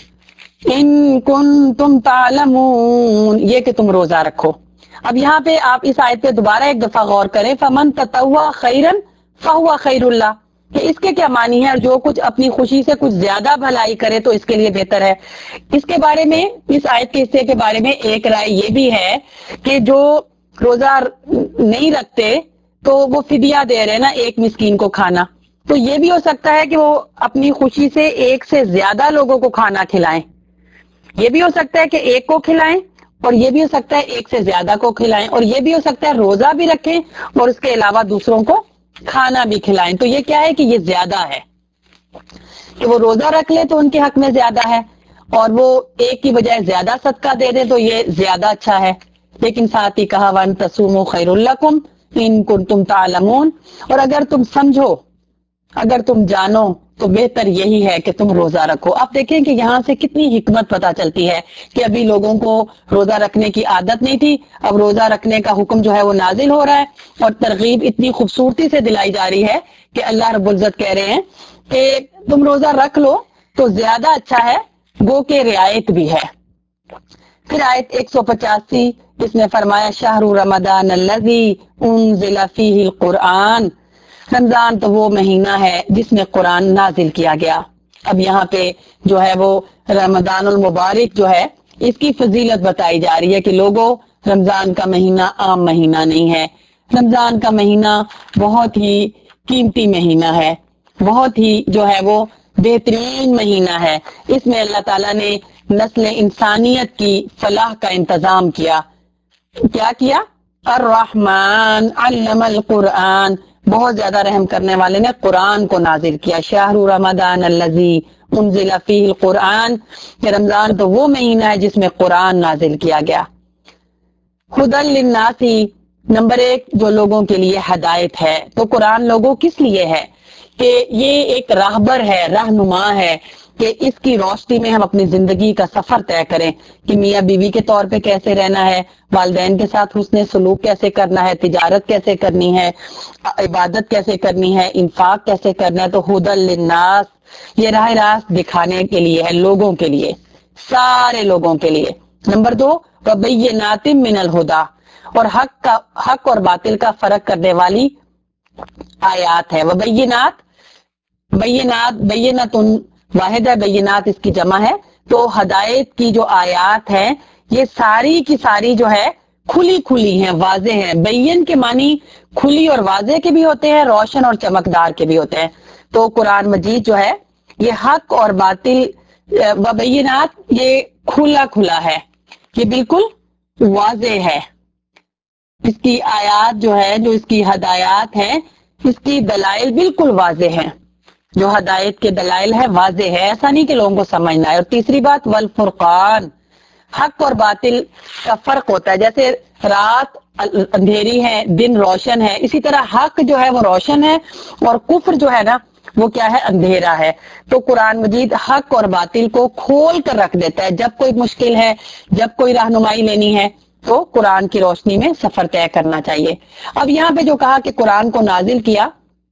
इन कुंतुम तालमून, ये कि तुम रोजा रखो। अब यहाँ पे आप इस आयत पे दोबारा एक दफा गौर करें, फमन ततव्वा खैरन फहुवा खैरुल्लाह, कि इसके क्या मानी है, और जो कुछ अपनी खुशी से कुछ ज्यादा भलाई करे तो इसके लिए बेहतर है। इसके बारे में, इस आयत के हिस्से के बारे में एक राय ये भी है कि जो रोजा नहीं रखते तो वो फिदिया दे रहे हैं ना एक मिस्कीन को खाना, तो ये भी हो सकता है कि वो अपनी खुशी से एक से ज्यादा लोगों को खाना खिलाएं। ये भी हो सकता है कि एक को खिलाएं और ये भी हो सकता है एक से ज्यादा को खिलाएं, और ये भी हो सकता है रोजा भी रखें और उसके अलावा दूसरों को खाना भी खिलाएं। तो ये क्या है कि ये ज्यादा है कि वो रोजा रख ले तो उनके हक में ज्यादा है, और वो एक की बजाय ज्यादा सदका दे दे तो ये ज्यादा अच्छा है। लेकिन साथ ही कहा वन तसूमु खैरुल लकुम इन कुंतुम तालमून, और अगर तुम समझो, अगर तुम जानो तो बेहतर यही है कि तुम रोजा रखो। आप देखें कि यहाँ से कितनी हिकमत पता चलती है कि अभी लोगों को रोजा रखने की आदत नहीं थी, अब रोजा रखने का हुक्म जो है वो नाजिल हो रहा है और तरगीब इतनी खूबसूरती से दिलाई जा रही है कि अल्लाह रब्बुल इज्जत कह रहे हैं कि तुम रोजा रख लो तो ज्यादा अच्छा है, गो के रियायत भी है। फिर आयत एक सौ पचासी, इसमें फरमाया शाहरु रमदान अल्लज़ी उन्ज़िला फ़ीहिल कुरआन, रमजान तो वो महीना है जिसमें कुरान नाजिल किया गया। अब यहाँ पे जो है वो रमजानुल मुबारक जो है इसकी फजीलत बताई जा रही है कि लोगों, रमजान का महीना आम महीना नहीं है, रमजान का महीना बहुत ही कीमती महीना है। بہت ہی جو ہے وہ بہترین مہینہ ہے. اس میں اللہ تعالیٰ نے نسل انسانیت کی فلاح کا انتظام کیا. کیا کیا؟ الرحمن علم القرآن، بہت زیادہ رحم کرنے والے نے قرآن کو نازل کیا. شہر رمضان الذی انزل فیہ القرآن، کہ رمضان تو وہ مہینہ ہے جس میں قرآن نازل کیا گیا. ہدی للناس، نمبر ایک جو لوگوں کے لیے ہدایت ہے. تو قرآن لوگوں کس لیے ہے؟ کہ یہ ایک راہبر ہے، رہنما ہے، کہ اس کی روشنی میں ہم اپنی زندگی کا سفر طے کریں کہ میاں بیوی کے طور پہ کیسے رہنا ہے، والدین کے ساتھ حسن سلوک کیسے کرنا ہے، تجارت کیسے کرنی ہے، عبادت کیسے کرنی ہے، انفاق کیسے کرنا ہے. تو ہدی للناس یہ راہ راست دکھانے کے لیے ہے، لوگوں کے لیے، سارے لوگوں کے لیے. نمبر دو وبینات من الہدی، اور حق کا حق اور باطل کا فرق کرنے والی آیات ہے. وبینات، بینات بینات واحد ہے، بینات اس کی جمع ہے. تو ہدایت کی جو آیات ہیں یہ ساری کی ساری جو ہے کھلی کھلی ہیں، واضح ہیں. بین کے معنی کھلی اور واضح کے بھی ہوتے ہیں، روشن اور چمکدار کے بھی ہوتے ہیں. تو قرآن مجید جو ہے یہ حق اور باطل وبینات، یہ کھلا کھلا ہے، یہ بالکل واضح ہے. اس کی آیات جو ہے، جو اس کی ہدایات ہیں، اس کی دلائل بالکل واضح ہیں. جو ہدایت کے دلائل ہے واضح ہے، ایسا نہیں کہ لوگوں کو سمجھنا ہے. اور تیسری بات والفرقان، حق اور باطل کا فرق ہوتا ہے. جیسے رات اندھیری ہے، دن روشن ہے، اسی طرح حق جو ہے وہ روشن ہے اور کفر جو ہے نا وہ کیا ہے؟ اندھیرا ہے. تو قرآن مجید حق اور باطل کو کھول کر رکھ دیتا ہے. جب کوئی مشکل ہے، جب کوئی رہنمائی لینی ہے تو قرآن کی روشنی میں سفر طے کرنا چاہیے. اب یہاں پہ جو کہا کہ قرآن کو نازل کیا،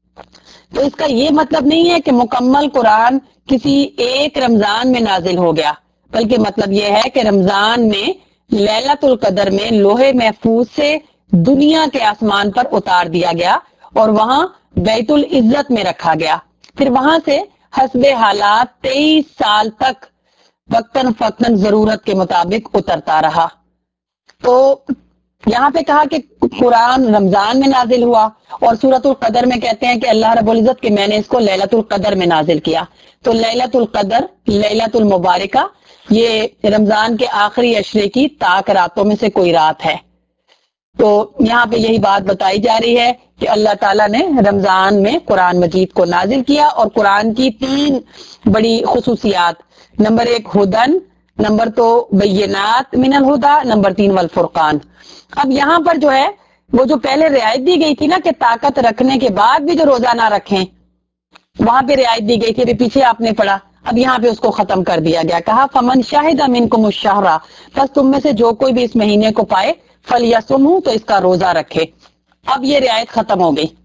تو اس کا یہ مطلب نہیں ہے کہ مکمل قرآن کسی ایک رمضان میں نازل ہو گیا، بلکہ مطلب یہ ہے کہ رمضان میں لیلۃ القدر میں لوح محفوظ سے دنیا کے آسمان پر اتار دیا گیا اور وہاں بیت العزت میں رکھا گیا. پھر وہاں سے حسب حالات تیئیس سال تک وقتاً فوقتاً ضرورت کے مطابق اترتا رہا. تو یہاں پہ کہا کہ قرآن رمضان میں نازل ہوا، اور سورۃ القدر میں کہتے ہیں کہ اللہ رب العزت کہ میں نے اس کو لیلۃ القدر میں نازل کیا. تو لیلۃ القدر، لیلۃ المبارکہ، یہ رمضان کے آخری عشرے کی تاک راتوں میں سے کوئی رات ہے. تو یہاں پہ یہی بات بتائی جا رہی ہے کہ اللہ تعالیٰ نے رمضان میں قرآن مجید کو نازل کیا. اور قرآن کی تین بڑی خصوصیات، نمبر ایک ہدن، نمبر دو بینات من الہدا، نمبر تین والفرقان. اب یہاں پر جو ہے وہ جو پہلے رعایت دی گئی تھی نا کہ طاقت رکھنے کے بعد بھی جو روزہ نہ رکھیں، وہاں پہ رعایت دی گئی تھی، ابھی پیچھے آپ نے پڑھا. اب یہاں پہ اس کو ختم کر دیا گیا. کہا فمن شاہد منکم الشہر، بس تم میں سے جو کوئی بھی اس مہینے کو پائے فلیصمہ، تو اس کا روزہ رکھے. اب یہ رعایت ختم ہو گئی.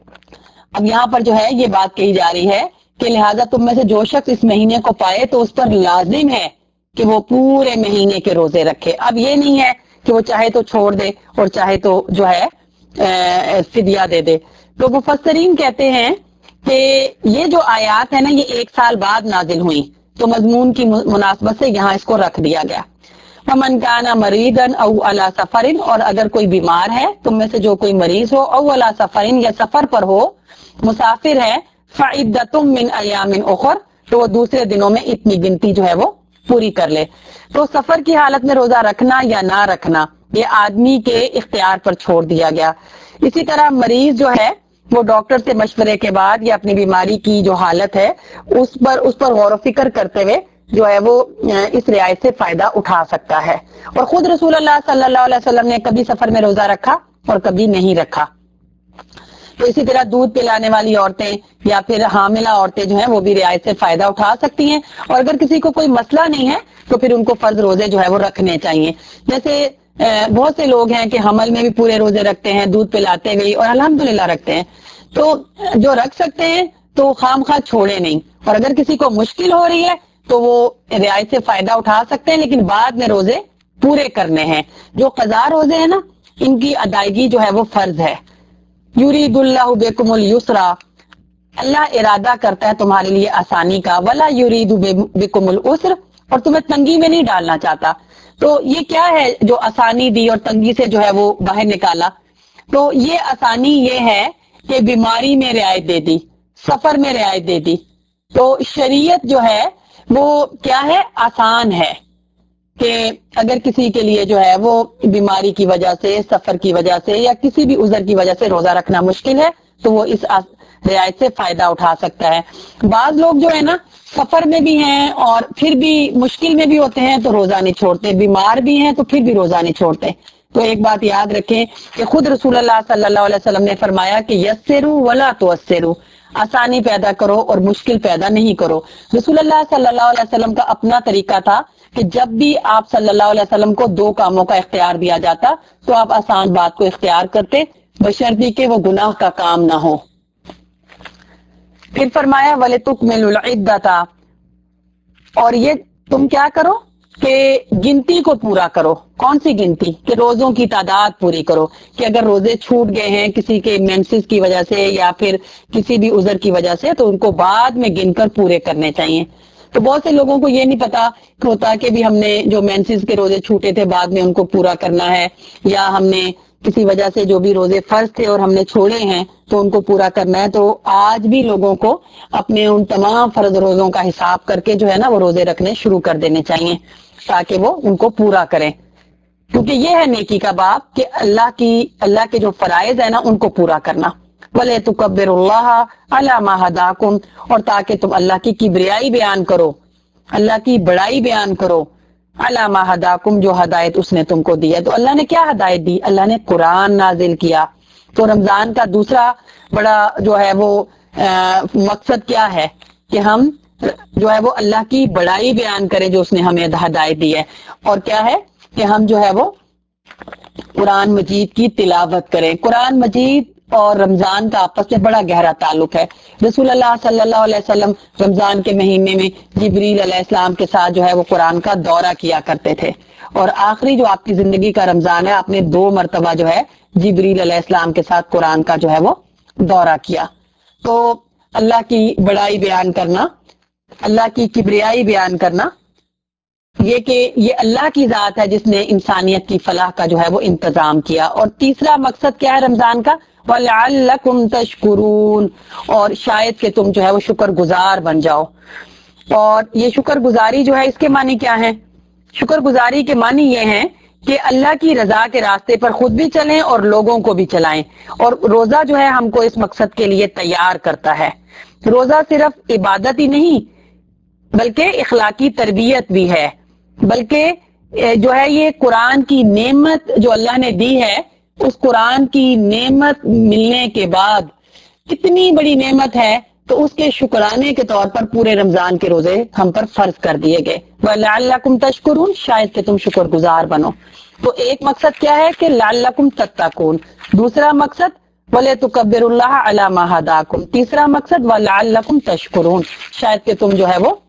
اب یہاں پر جو ہے یہ بات کہی جا رہی ہے کہ لہٰذا تم میں سے جو شخص اس مہینے کو پائے تو اس پر لازم ہے کہ وہ پورے مہینے کے روزے رکھے. اب یہ نہیں ہے کہ وہ چاہے تو چھوڑ دے اور چاہے تو جو ہے فدیہ دے دے. تو مفسرین کہتے ہیں کہ یہ جو آیات ہے نا یہ ایک سال بعد نازل ہوئی، تو مضمون کی مناسبت سے یہاں اس کو رکھ دیا گیا. فمن کان مریضا او علی سفر، اور اگر کوئی بیمار ہے تم میں سے جو کوئی مریض ہو، او علی سفر یا سفر پر ہو، مسافر ہے، فعدۃ من ایام اخر، تو وہ دوسرے دنوں میں اتنی گنتی جو ہے وہ پوری کر لے. تو سفر کی حالت میں روزہ رکھنا یا نہ رکھنا یہ آدمی کے اختیار پر چھوڑ دیا گیا. اسی طرح مریض جو ہے وہ ڈاکٹر سے مشورے کے بعد یا اپنی بیماری کی جو حالت ہے اس پر اس پر غور و فکر کرتے ہوئے جو ہے وہ اس رعایت سے فائدہ اٹھا سکتا ہے. اور خود رسول اللہ صلی اللہ علیہ وسلم نے کبھی سفر میں روزہ رکھا اور کبھی نہیں رکھا. تو اسی طرح دودھ پلانے والی عورتیں یا پھر حاملہ عورتیں جو ہیں وہ بھی رعایت سے فائدہ اٹھا سکتی ہیں. اور اگر کسی کو کوئی مسئلہ نہیں ہے تو پھر ان کو فرض روزے جو ہے وہ رکھنے چاہیے. جیسے بہت سے لوگ ہیں کہ حمل میں بھی پورے روزے رکھتے ہیں، دودھ پلاتے ہوئے، اور الحمدللہ رکھتے ہیں. تو جو رکھ سکتے ہیں تو خام خواہ چھوڑے نہیں، اور اگر کسی کو مشکل ہو رہی ہے تو وہ رعایت سے فائدہ اٹھا سکتے ہیں، لیکن بعد میں روزے پورے کرنے ہیں. جو قضا روزے ہیں نا ان کی ادائیگی جو ہے وہ فرض ہے. یرید اللہ بکم الیسر، اللہ ارادہ کرتا ہے تمہارے لیے آسانی کا، ولا یرید بکم العسر، اور تمہیں تنگی میں نہیں ڈالنا چاہتا. تو یہ کیا ہے جو آسانی دی اور تنگی سے جو ہے وہ باہر نکالا؟ تو یہ آسانی یہ ہے کہ بیماری میں رعایت دے دی، سفر میں رعایت دے دی. تو شریعت جو ہے وہ کیا ہے؟ آسان ہے کہ اگر کسی کے لیے جو ہے وہ بیماری کی وجہ سے، سفر کی وجہ سے یا کسی بھی عذر کی وجہ سے روزہ رکھنا مشکل ہے تو وہ اس رعایت سے فائدہ اٹھا سکتا ہے. بعض لوگ جو ہے نا سفر میں بھی ہیں اور پھر بھی مشکل میں بھی ہوتے ہیں تو روزہ نہیں چھوڑتے، بیمار بھی ہیں تو پھر بھی روزہ نہیں چھوڑتے. تو ایک بات یاد رکھیں کہ خود رسول اللہ صلی اللہ علیہ وسلم نے فرمایا کہ یسروا ولا تعسروا، آسانی پیدا کرو اور مشکل پیدا نہیں کرو. رسول اللہ صلی اللہ علیہ وسلم کا اپنا طریقہ تھا کہ جب بھی آپ صلی اللہ علیہ وسلم کو دو کاموں کا اختیار دیا جاتا تو آپ آسان بات کو اختیار کرتے، بشرطے کہ وہ گناہ کا کام نہ ہو. پھر فرمایا وَلِتُكْمِلُوا الْعِدَّةَ، اور یہ تم کیا کرو کہ گنتی کو پورا کرو. کون سی گنتی؟ کہ روزوں کی تعداد پوری کرو. کہ اگر روزے چھوٹ گئے ہیں کسی کے مینسز کی وجہ سے یا پھر کسی بھی عذر کی وجہ سے تو ان کو بعد میں گن کر پورے کرنے چاہیے. تو بہت سے لوگوں کو یہ نہیں پتا ہوتا کہ بھی ہم نے جو مینسز کے روزے چھوٹے تھے بعد میں ان کو پورا کرنا ہے، یا ہم نے کسی وجہ سے جو بھی روزے فرض تھے اور ہم نے چھوڑے ہیں تو ان کو پورا کرنا ہے. تو آج بھی لوگوں کو اپنے ان تمام فرض روزوں کا حساب کر کے جو ہے نا وہ روزے رکھنے شروع کر دینے چاہیے تاکہ وہ ان کو پورا کریں. کیونکہ یہ ہے نیکی کا باب کہ اللہ کی اللہ کے جو فرائض ہیں نا ان کو پورا کرنا. وَلِتُكَبِّرُوا اللَّهَ عَلَى مَا هَدَاكُمْ، اور تاکہ تم اللہ کی کبریائی بیان کرو، اللہ کی بڑائی بیان کرو. عَلَى مَا هَدَاكُمْ، جو ہدایت اس نے تم کو دی ہے. تو اللہ نے کیا ہدایت دی؟ اللہ نے قرآن نازل کیا. تو رمضان کا دوسرا بڑا جو ہے وہ مقصد کیا ہے کہ ہم جو ہے وہ اللہ کی بڑائی بیان کریں جو اس نے ہمیں ہدایت دی ہے. اور کیا ہے کہ ہم جو ہے وہ قرآن مجید کی تلاوت کریں. قرآن مجید اور رمضان کا آپس میں بڑا گہرا تعلق ہے. رسول اللہ صلی اللہ علیہ وسلم رمضان کے مہینے میں جبریل علیہ السلام کے ساتھ جو ہے وہ قرآن کا دورہ کیا کرتے تھے. اور آخری جو آپ کی زندگی کا رمضان ہے آپ نے دو مرتبہ جو ہے جبریل علیہ السلام کے ساتھ قرآن کا جو ہے وہ دورہ کیا. تو اللہ کی بڑائی بیان کرنا، اللہ کی کبریائی بیان کرنا، یہ کہ یہ اللہ کی ذات ہے جس نے انسانیت کی فلاح کا جو ہے وہ انتظام کیا. اور تیسرا مقصد کیا ہے رمضان کا؟ وَلَعَلَّكُمْ تَشْكُرُونَ، اور شاید کہ تم جو ہے وہ شکر گزار بن جاؤ. اور یہ شکر گزاری جو ہے اس کے معنی کیا ہے؟ شکر گزاری کے معنی یہ ہیں کہ اللہ کی رضا کے راستے پر خود بھی چلیں اور لوگوں کو بھی چلائیں. اور روزہ جو ہے ہم کو اس مقصد کے لیے تیار کرتا ہے. روزہ صرف عبادت ہی نہیں بلکہ اخلاقی تربیت بھی ہے، بلکہ جو ہے یہ قرآن کی نعمت جو اللہ نے دی ہے، اس قرآن کی نعمت ملنے کے بعد کتنی بڑی نعمت ہے تو اس کے شکرانے کے طور پر پورے رمضان کے روزے ہم پر فرض کر دیے گئے. وَلَعَلَّكُمْ تَشْكُرُونَ، شاید کہ تم شکر گزار بنو. تو ایک مقصد کیا ہے کہ لَعَلَّكُمْ تَتَّقُونَ، دوسرا مقصد وَلِتُكَبِّرُوا اللَّهَ عَلَى مَا هَدَاكُمْ، تیسرا مقصد وَلَعَلَّكُمْ تَشْكُرُونَ، شاید کہ تم جو ہے وہ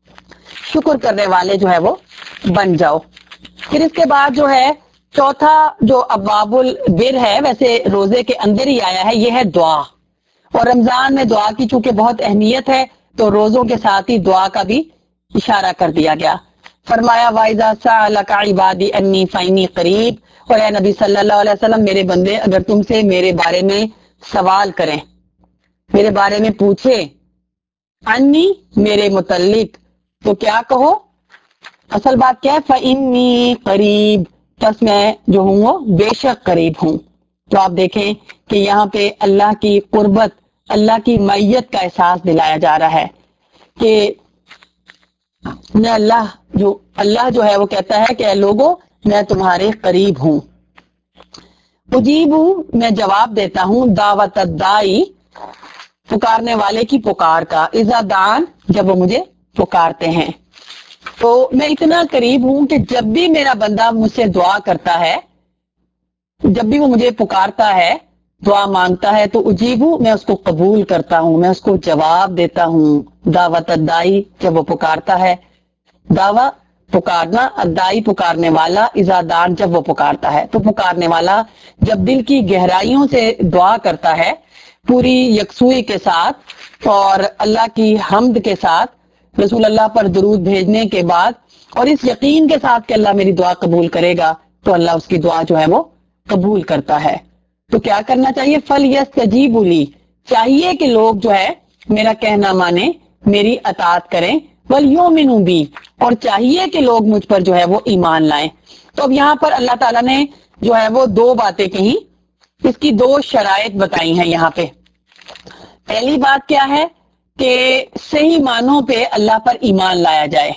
شکر کرنے والے جو ہے وہ بن جاؤ. پھر اس کے بعد جو ہے چوتھا جو ابواب البر ہے، ویسے روزے کے اندر ہی آیا ہے، یہ ہے دعا. اور رمضان میں دعا کی چونکہ بہت اہمیت ہے تو روزوں کے ساتھ ہی دعا کا بھی اشارہ کر دیا گیا. فرمایا وَإِذَا سَأَلَكَ عِبَادِي أَنِّي فَإِنِّي قَرِيبٌ، اور اے نبی صلی اللہ علیہ وسلم میرے بندے اگر تم سے میرے بارے میں سوال کریں، میرے بارے میں پوچھے، انی میرے متعلق، تو کیا کہو؟ اصل بات کیا ہے؟ فَإِنِّي قریب، بس میں جو ہوں وہ بے شک قریب ہوں. تو آپ دیکھیں کہ یہاں پہ اللہ کی قربت، اللہ کی معیت کا احساس دلایا جا رہا ہے کہ میں اللہ جو اللہ جو ہے وہ کہتا ہے کہ اے لوگو میں تمہارے قریب ہوں. اجیب ہوں، میں جواب دیتا ہوں، دعوت الدائی، پکارنے والے کی پکار کا، اذا دعان، جب وہ مجھے پکارتے ہیں. تو میں اتنا قریب ہوں کہ جب بھی میرا بندہ مجھ سے دعا کرتا ہے، جب بھی وہ مجھے پکارتا ہے، دعا مانگتا ہے، تو اجیب ہوں، میں اس کو قبول کرتا ہوں، میں اس کو جواب دیتا ہوں. دعوت الدائی، جب وہ پکارتا ہے، دعوی پکارنا، ادائی پکارنے والا، اذا دعان جب وہ پکارتا ہے. تو پکارنے والا جب دل کی گہرائیوں سے دعا کرتا ہے پوری یکسوئی کے ساتھ اور اللہ کی حمد کے ساتھ، رسول اللہ پر درود بھیجنے کے بعد اور اس یقین کے ساتھ کہ اللہ میری دعا قبول کرے گا، تو اللہ اس کی دعا جو ہے وہ قبول کرتا ہے. تو کیا کرنا چاہیے؟ فَلْيَسْتَجِيبُوا لِي، چاہیے کہ لوگ جو ہے میرا کہنا مانے، میری اطاعت کریں، وَلْيُؤْمِنُوا بِی، اور چاہیے کہ لوگ مجھ پر جو ہے وہ ایمان لائیں۔ تو اب یہاں پر اللہ تعالیٰ نے جو ہے وہ دو باتیں کہیں، اس کی دو شرائط بتائی ہیں یہاں پہ۔ پہلی بات کیا ہے کہ صحیح معنوں پہ اللہ پر ایمان لایا جائے،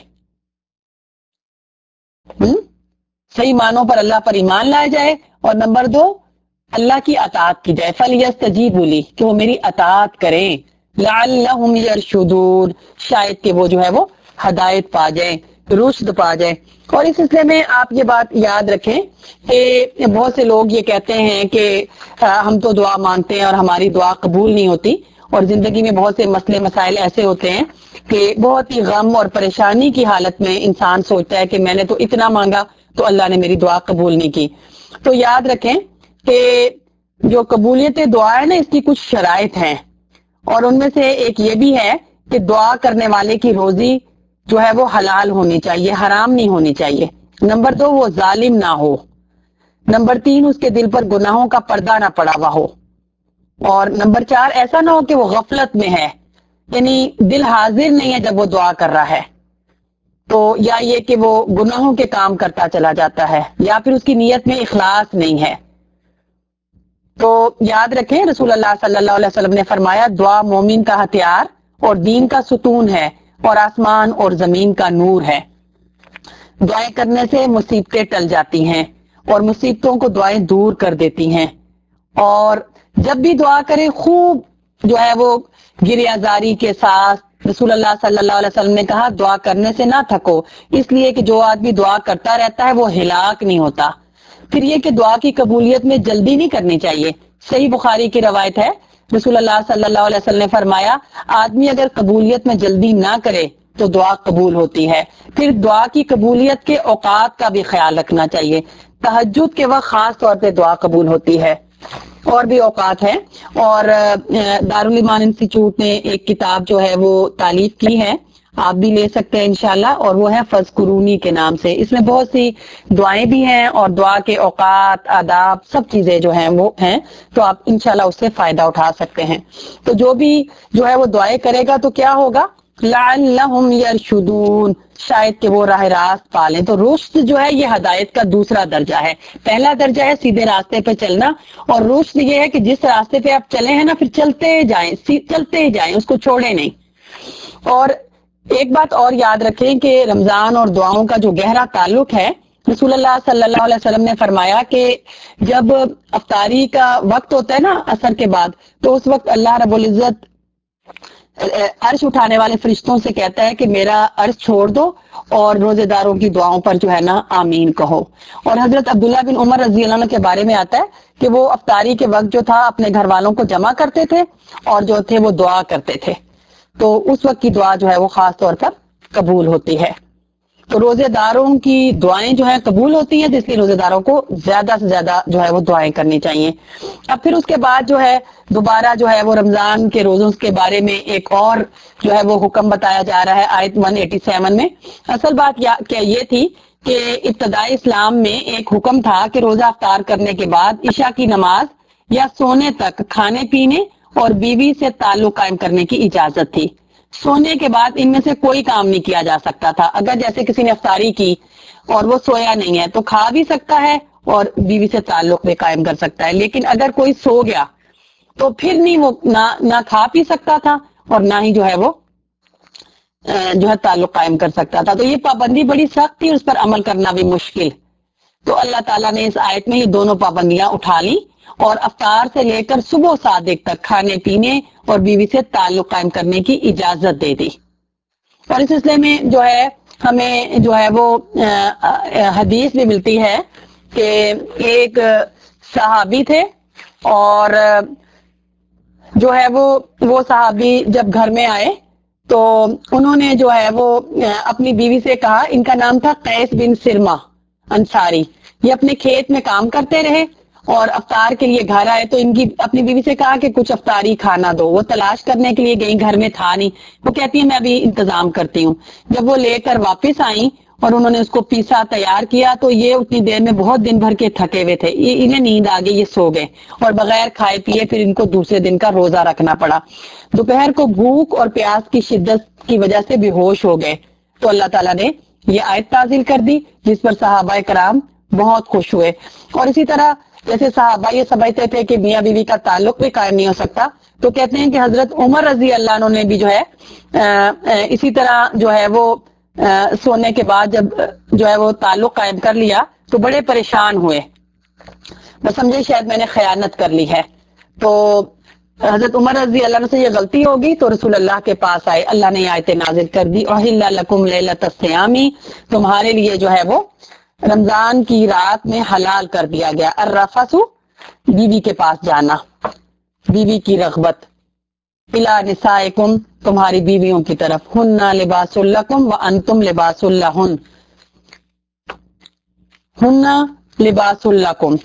ہم؟ صحیح معنوں پر اللہ پر ایمان لایا جائے، اور نمبر دو، اللہ کی اطاعت کی جائے، فَلْيَسْتَجِیبُوا لِی، کہ وہ میری اطاعت کریں، لَعَلَّهُمْ يَرْشُدُونَ، شاید کہ وہ جو ہے وہ ہدایت پا جائیں، رشد پا جائیں۔ اور اس سلسلے میں آپ یہ بات یاد رکھیں کہ بہت سے لوگ یہ کہتے ہیں کہ ہم تو دعا مانگتے ہیں اور ہماری دعا قبول نہیں ہوتی، اور زندگی میں بہت سے مسئلے مسائل ایسے ہوتے ہیں کہ بہت ہی غم اور پریشانی کی حالت میں انسان سوچتا ہے کہ میں نے تو اتنا مانگا تو اللہ نے میری دعا قبول نہیں کی۔ تو یاد رکھیں کہ جو قبولیت دعا ہے نا، اس کی کچھ شرائط ہیں، اور ان میں سے ایک یہ بھی ہے کہ دعا کرنے والے کی روزی جو ہے وہ حلال ہونی چاہیے، حرام نہیں ہونی چاہیے۔ نمبر دو، وہ ظالم نہ ہو۔ نمبر تین، اس کے دل پر گناہوں کا پردہ نہ پڑا ہوا ہو۔ اور نمبر چار، ایسا نہ ہو کہ وہ غفلت میں ہے، یعنی دل حاضر نہیں ہے جب وہ دعا کر رہا ہے، تو یا یہ کہ وہ گناہوں کے کام کرتا چلا جاتا ہے، یا پھر اس کی نیت میں اخلاص نہیں ہے۔ تو یاد رکھیں، رسول اللہ صلی اللہ علیہ وسلم نے فرمایا، دعا مومن کا ہتھیار اور دین کا ستون ہے، اور آسمان اور زمین کا نور ہے۔ دعائیں کرنے سے مصیبتیں ٹل جاتی ہیں، اور مصیبتوں کو دعائیں دور کر دیتی ہیں۔ اور جب بھی دعا کریں، خوب جو ہے وہ گریہ زاری کے ساتھ، رسول اللہ صلی اللہ علیہ وسلم نے کہا دعا کرنے سے نہ تھکو، اس لیے کہ جو آدمی دعا کرتا رہتا ہے وہ ہلاک نہیں ہوتا۔ پھر یہ کہ دعا کی قبولیت میں جلدی نہیں کرنی چاہیے۔ صحیح بخاری کی روایت ہے، رسول اللہ صلی اللہ علیہ وسلم نے فرمایا، آدمی اگر قبولیت میں جلدی نہ کرے تو دعا قبول ہوتی ہے۔ پھر دعا کی قبولیت کے اوقات کا بھی خیال رکھنا چاہیے۔ تہجد کے وقت خاص طور پہ دعا قبول ہوتی ہے، اور بھی اوقات ہیں۔ اور دارالایمان انسٹیٹیوٹ نے ایک کتاب جو ہے وہ تالیف کی ہے، آپ بھی لے سکتے ہیں انشاءاللہ، اور وہ ہے فذکرونی کے نام سے۔ اس میں بہت سی دعائیں بھی ہیں، اور دعا کے اوقات، آداب، سب چیزیں جو ہیں وہ ہیں، تو آپ انشاءاللہ اس سے فائدہ اٹھا سکتے ہیں۔ تو جو بھی جو ہے وہ دعائیں کرے گا تو کیا ہوگا؟ لعلہم یرشدون، شاید کہ وہ راہ راست پالیں۔ تو رشد جو ہے یہ ہدایت کا دوسرا درجہ ہے۔ پہلا درجہ ہے سیدھے راستے پہ چلنا، اور رشد یہ ہے کہ جس راستے پہ آپ چلے ہیں نا، پھر چلتے جائیں، چلتے جائیں، اس کو چھوڑیں نہیں۔ اور ایک بات اور یاد رکھیں کہ رمضان اور دعاؤں کا جو گہرا تعلق ہے، رسول اللہ صلی اللہ علیہ وسلم نے فرمایا کہ جب افطاری کا وقت ہوتا ہے نا عصر کے بعد، تو اس وقت اللہ رب العزت عرش اٹھانے والے فرشتوں سے کہتا ہے کہ میرا عرش چھوڑ دو اور روزے داروں کی دعاؤں پر جو ہے نا آمین کہو۔ اور حضرت عبداللہ بن عمر رضی اللہ عنہ کے بارے میں آتا ہے کہ وہ افطاری کے وقت جو تھا اپنے گھر والوں کو جمع کرتے تھے، اور جو تھے وہ دعا کرتے تھے، تو اس وقت کی دعا جو ہے وہ خاص طور پر قبول ہوتی ہے۔ تو روزے داروں کی دعائیں جو ہیں قبول ہوتی ہیں، اس لیے روزے داروں کو زیادہ سے زیادہ جو ہے وہ دعائیں کرنی چاہیے۔ اب پھر اس کے بعد جو ہے دوبارہ جو ہے وہ رمضان کے روزوں کے بارے میں ایک اور جو ہے وہ حکم بتایا جا رہا ہے آیت ایک سو ساٹھ میں۔ اصل بات کیا یہ تھی کہ ابتدائی اسلام میں ایک حکم تھا کہ روزہ افطار کرنے کے بعد عشاء کی نماز یا سونے تک کھانے پینے اور بیوی سے تعلق قائم کرنے کی اجازت تھی۔ سونے کے بعد ان میں سے کوئی کام نہیں کیا جا سکتا تھا۔ اگر جیسے کسی نے افطاری کی اور وہ سویا نہیں ہے تو کھا بھی سکتا ہے اور بیوی سے تعلق بھی قائم کر سکتا ہے، لیکن اگر کوئی سو گیا تو پھر نہیں، وہ نہ نہ کھا پی سکتا تھا اور نہ ہی جو ہے وہ جو ہے تعلق قائم کر سکتا تھا۔ تو یہ پابندی بڑی سخت تھی، اس پر عمل کرنا بھی مشکل۔ تو اللہ تعالیٰ نے اس آیت میں یہ دونوں پابندیاں اٹھا لی، اور افطار سے لے کر صبح صادق تک کھانے پینے اور بیوی سے تعلق قائم کرنے کی اجازت دے دی۔ اور اس سلسلے میں جو ہے ہمیں جو ہے وہ حدیث بھی ملتی ہے کہ ایک صحابی تھے، اور جو ہے وہ وہ صحابی جب گھر میں آئے تو انہوں نے جو ہے وہ اپنی بیوی سے کہا، ان کا نام تھا قیس بن سرما انصاری، یہ اپنے کھیت میں کام کرتے رہے اور افطار کے لیے گھر آئے تو ان کی اپنی بیوی سے کہا کہ کچھ افطاری کھانا دو۔ وہ تلاش کرنے کے لیے گئی، گھر میں تھا نہیں، وہ کہتی ہے میں ابھی انتظام کرتی ہوں۔ جب وہ لے کر واپس آئیں اور انہوں نے اس کو پیسا تیار کیا تو یہ اتنی دیر میں بہت دن بھر کے تھکے ہوئے تھے، یہ انہیں نیند آ گئی، یہ سو گئے اور بغیر کھائے پیے پھر ان کو دوسرے دن کا روزہ رکھنا پڑا۔ دوپہر کو بھوک اور پیاس کی شدت کی وجہ سے بے ہوش ہو گئے تو اللہ تعالیٰ نے یہ آیت نازل کر دی جس پر صحابہ کرام بہت خوش ہوئے۔ اور اسی طرح جیسے صحابہ یہ سمجھتے تھے کہ میاں بیوی کا تعلق بھی قائم نہیں ہو سکتا، تو کہتے ہیں کہ حضرت عمر رضی اللہ عنہ نے بھی جو ہے اسی طرح جو ہے وہ سونے کے بعد جب جو ہے وہ تعلق قائم کر لیا تو بڑے پریشان ہوئے، بس سمجھے شاید میں نے خیانت کر لی ہے۔ تو حضرت عمر رضی اللہ عنہ سے یہ غلطی ہوگی تو رسول اللہ کے پاس آئے، اللہ نے آیت نازل کر دی احل لکم لیلۃ الصیام، تمہارے لیے جو ہے وہ رمضان کی رات میں حلال کر دیا گیا الرفث، بیوی کے پاس جانا، بیوی کی رغبت، الی نسائکم، تمہاری بیویوں کی طرف، ہن لباس لکم وانتم لباس لہن، ہن لباس لکم۔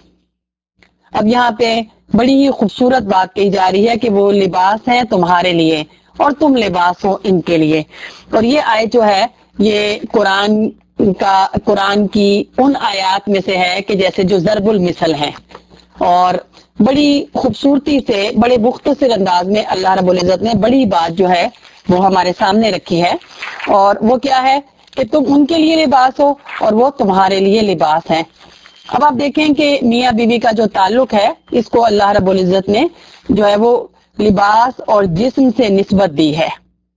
اب یہاں پہ بڑی ہی خوبصورت بات کہی جا رہی ہے کہ وہ لباس ہیں تمہارے لیے اور تم لباس ہو ان کے لیے۔ اور یہ آیت جو ہے یہ قرآن کا قرآن کی ان آیات میں سے ہے کہ جیسے جو ضرب المثل ہیں، اور بڑی خوبصورتی سے بڑے مختصر انداز میں اللہ رب العزت نے بڑی بات جو ہے وہ ہمارے سامنے رکھی ہے، اور وہ کیا ہے کہ تم ان کے لیے لباس ہو اور وہ تمہارے لیے لباس ہیں۔ اب آپ دیکھیں کہ میاں بیوی کا جو تعلق ہے اس کو اللہ رب العزت نے جو ہے وہ لباس اور جسم سے نسبت دی ہے،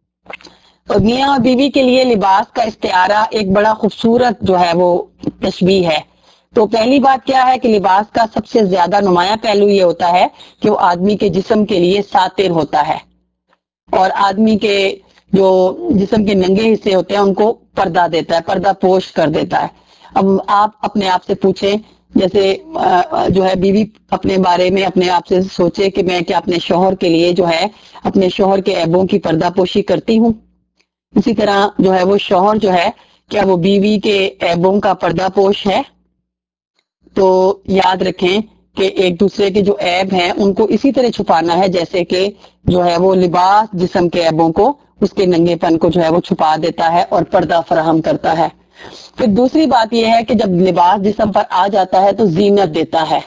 اور میاں اور بیوی کے لیے لباس کا استعارہ ایک بڑا خوبصورت جو ہے وہ تشبیہ ہے۔ تو پہلی بات کیا ہے کہ لباس کا سب سے زیادہ نمایاں پہلو یہ ہوتا ہے کہ وہ آدمی کے جسم کے لیے ساتر ہوتا ہے، اور آدمی کے جو جسم کے ننگے حصے ہوتے ہیں ان کو پردہ دیتا ہے، پردہ پوش کر دیتا ہے۔ اب آپ اپنے آپ سے پوچھیں، جیسے جو ہے بیوی اپنے بارے میں اپنے آپ سے سوچے کہ میں کیا اپنے شوہر کے لیے جو ہے اپنے شوہر کے عیبوں کی پردہ پوشی کرتی ہوں، اسی طرح جو ہے وہ شوہر جو ہے کیا وہ بیوی کے عیبوں کا پردہ پوش ہے؟ تو یاد رکھیں کہ ایک دوسرے کے جو عیب ہیں ان کو اسی طرح چھپانا ہے جیسے کہ جو ہے وہ لباس جسم کے عیبوں کو، اس کے ننگے پن کو جو ہے وہ چھپا دیتا ہے اور پردہ فراہم کرتا ہے۔ پھر دوسری بات یہ ہے کہ جب لباس جسم پر آ جاتا ہے تو زینت دیتا ہے۔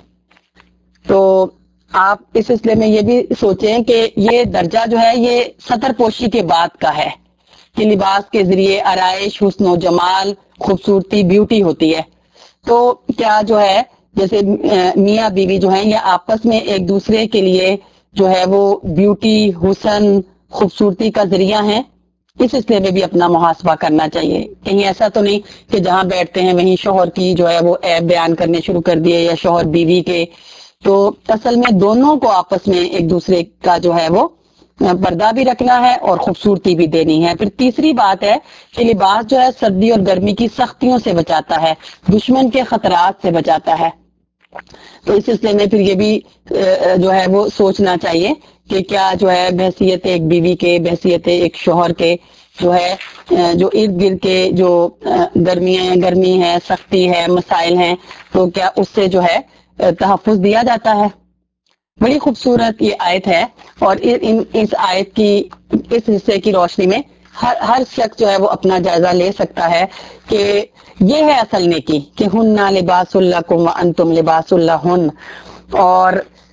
تو آپ اس سلسلے میں یہ بھی سوچیں کہ یہ درجہ جو ہے یہ ستر پوشی کے بعد کا ہے کہ لباس کے ذریعے آرائش، حسن و جمال، خوبصورتی، بیوٹی ہوتی ہے۔ تو کیا جو ہے جیسے میاں بیوی جو ہیں یہ آپس میں ایک دوسرے کے لیے جو ہے وہ بیوٹی، حسن، خوبصورتی کا ذریعہ ہیں؟ اس سلسلے میں بھی اپنا محاسبہ کرنا چاہیے، کہیں ایسا تو نہیں کہ جہاں بیٹھتے ہیں وہیں شوہر کی جو ہے وہ عیب بیان کرنے شروع کر دیے یا شوہر بیوی کے۔ تو اصل میں دونوں کو آپس میں ایک دوسرے کا جو ہے وہ پردہ بھی رکھنا ہے اور خوبصورتی بھی دینی ہے۔ پھر تیسری بات ہے کہ لباس جو ہے سردی اور گرمی کی سختیوں سے بچاتا ہے، دشمن کے خطرات سے بچاتا ہے۔ تو اس سلسلے میں پھر یہ بھی جو ہے وہ سوچنا چاہیے کہ کیا جو ہے بحیثیت ایک بیوی کے، بحیثیت ایک شوہر کے جو ہے جو ارد گرد کے جو گرمیاں گرمی ہے، سختی ہے، مسائل ہیں، تو کیا اس سے جو ہے تحفظ دیا جاتا ہے؟ بڑی خوبصورت یہ آیت ہے، اور اس آیت کی اس حصے کی روشنی میں ہر ہر شخص جو ہے وہ اپنا جائزہ لے سکتا ہے کہ یہ ہے اصل نیکی کہ ہن لباس لکم وانتم لباس لہن، اور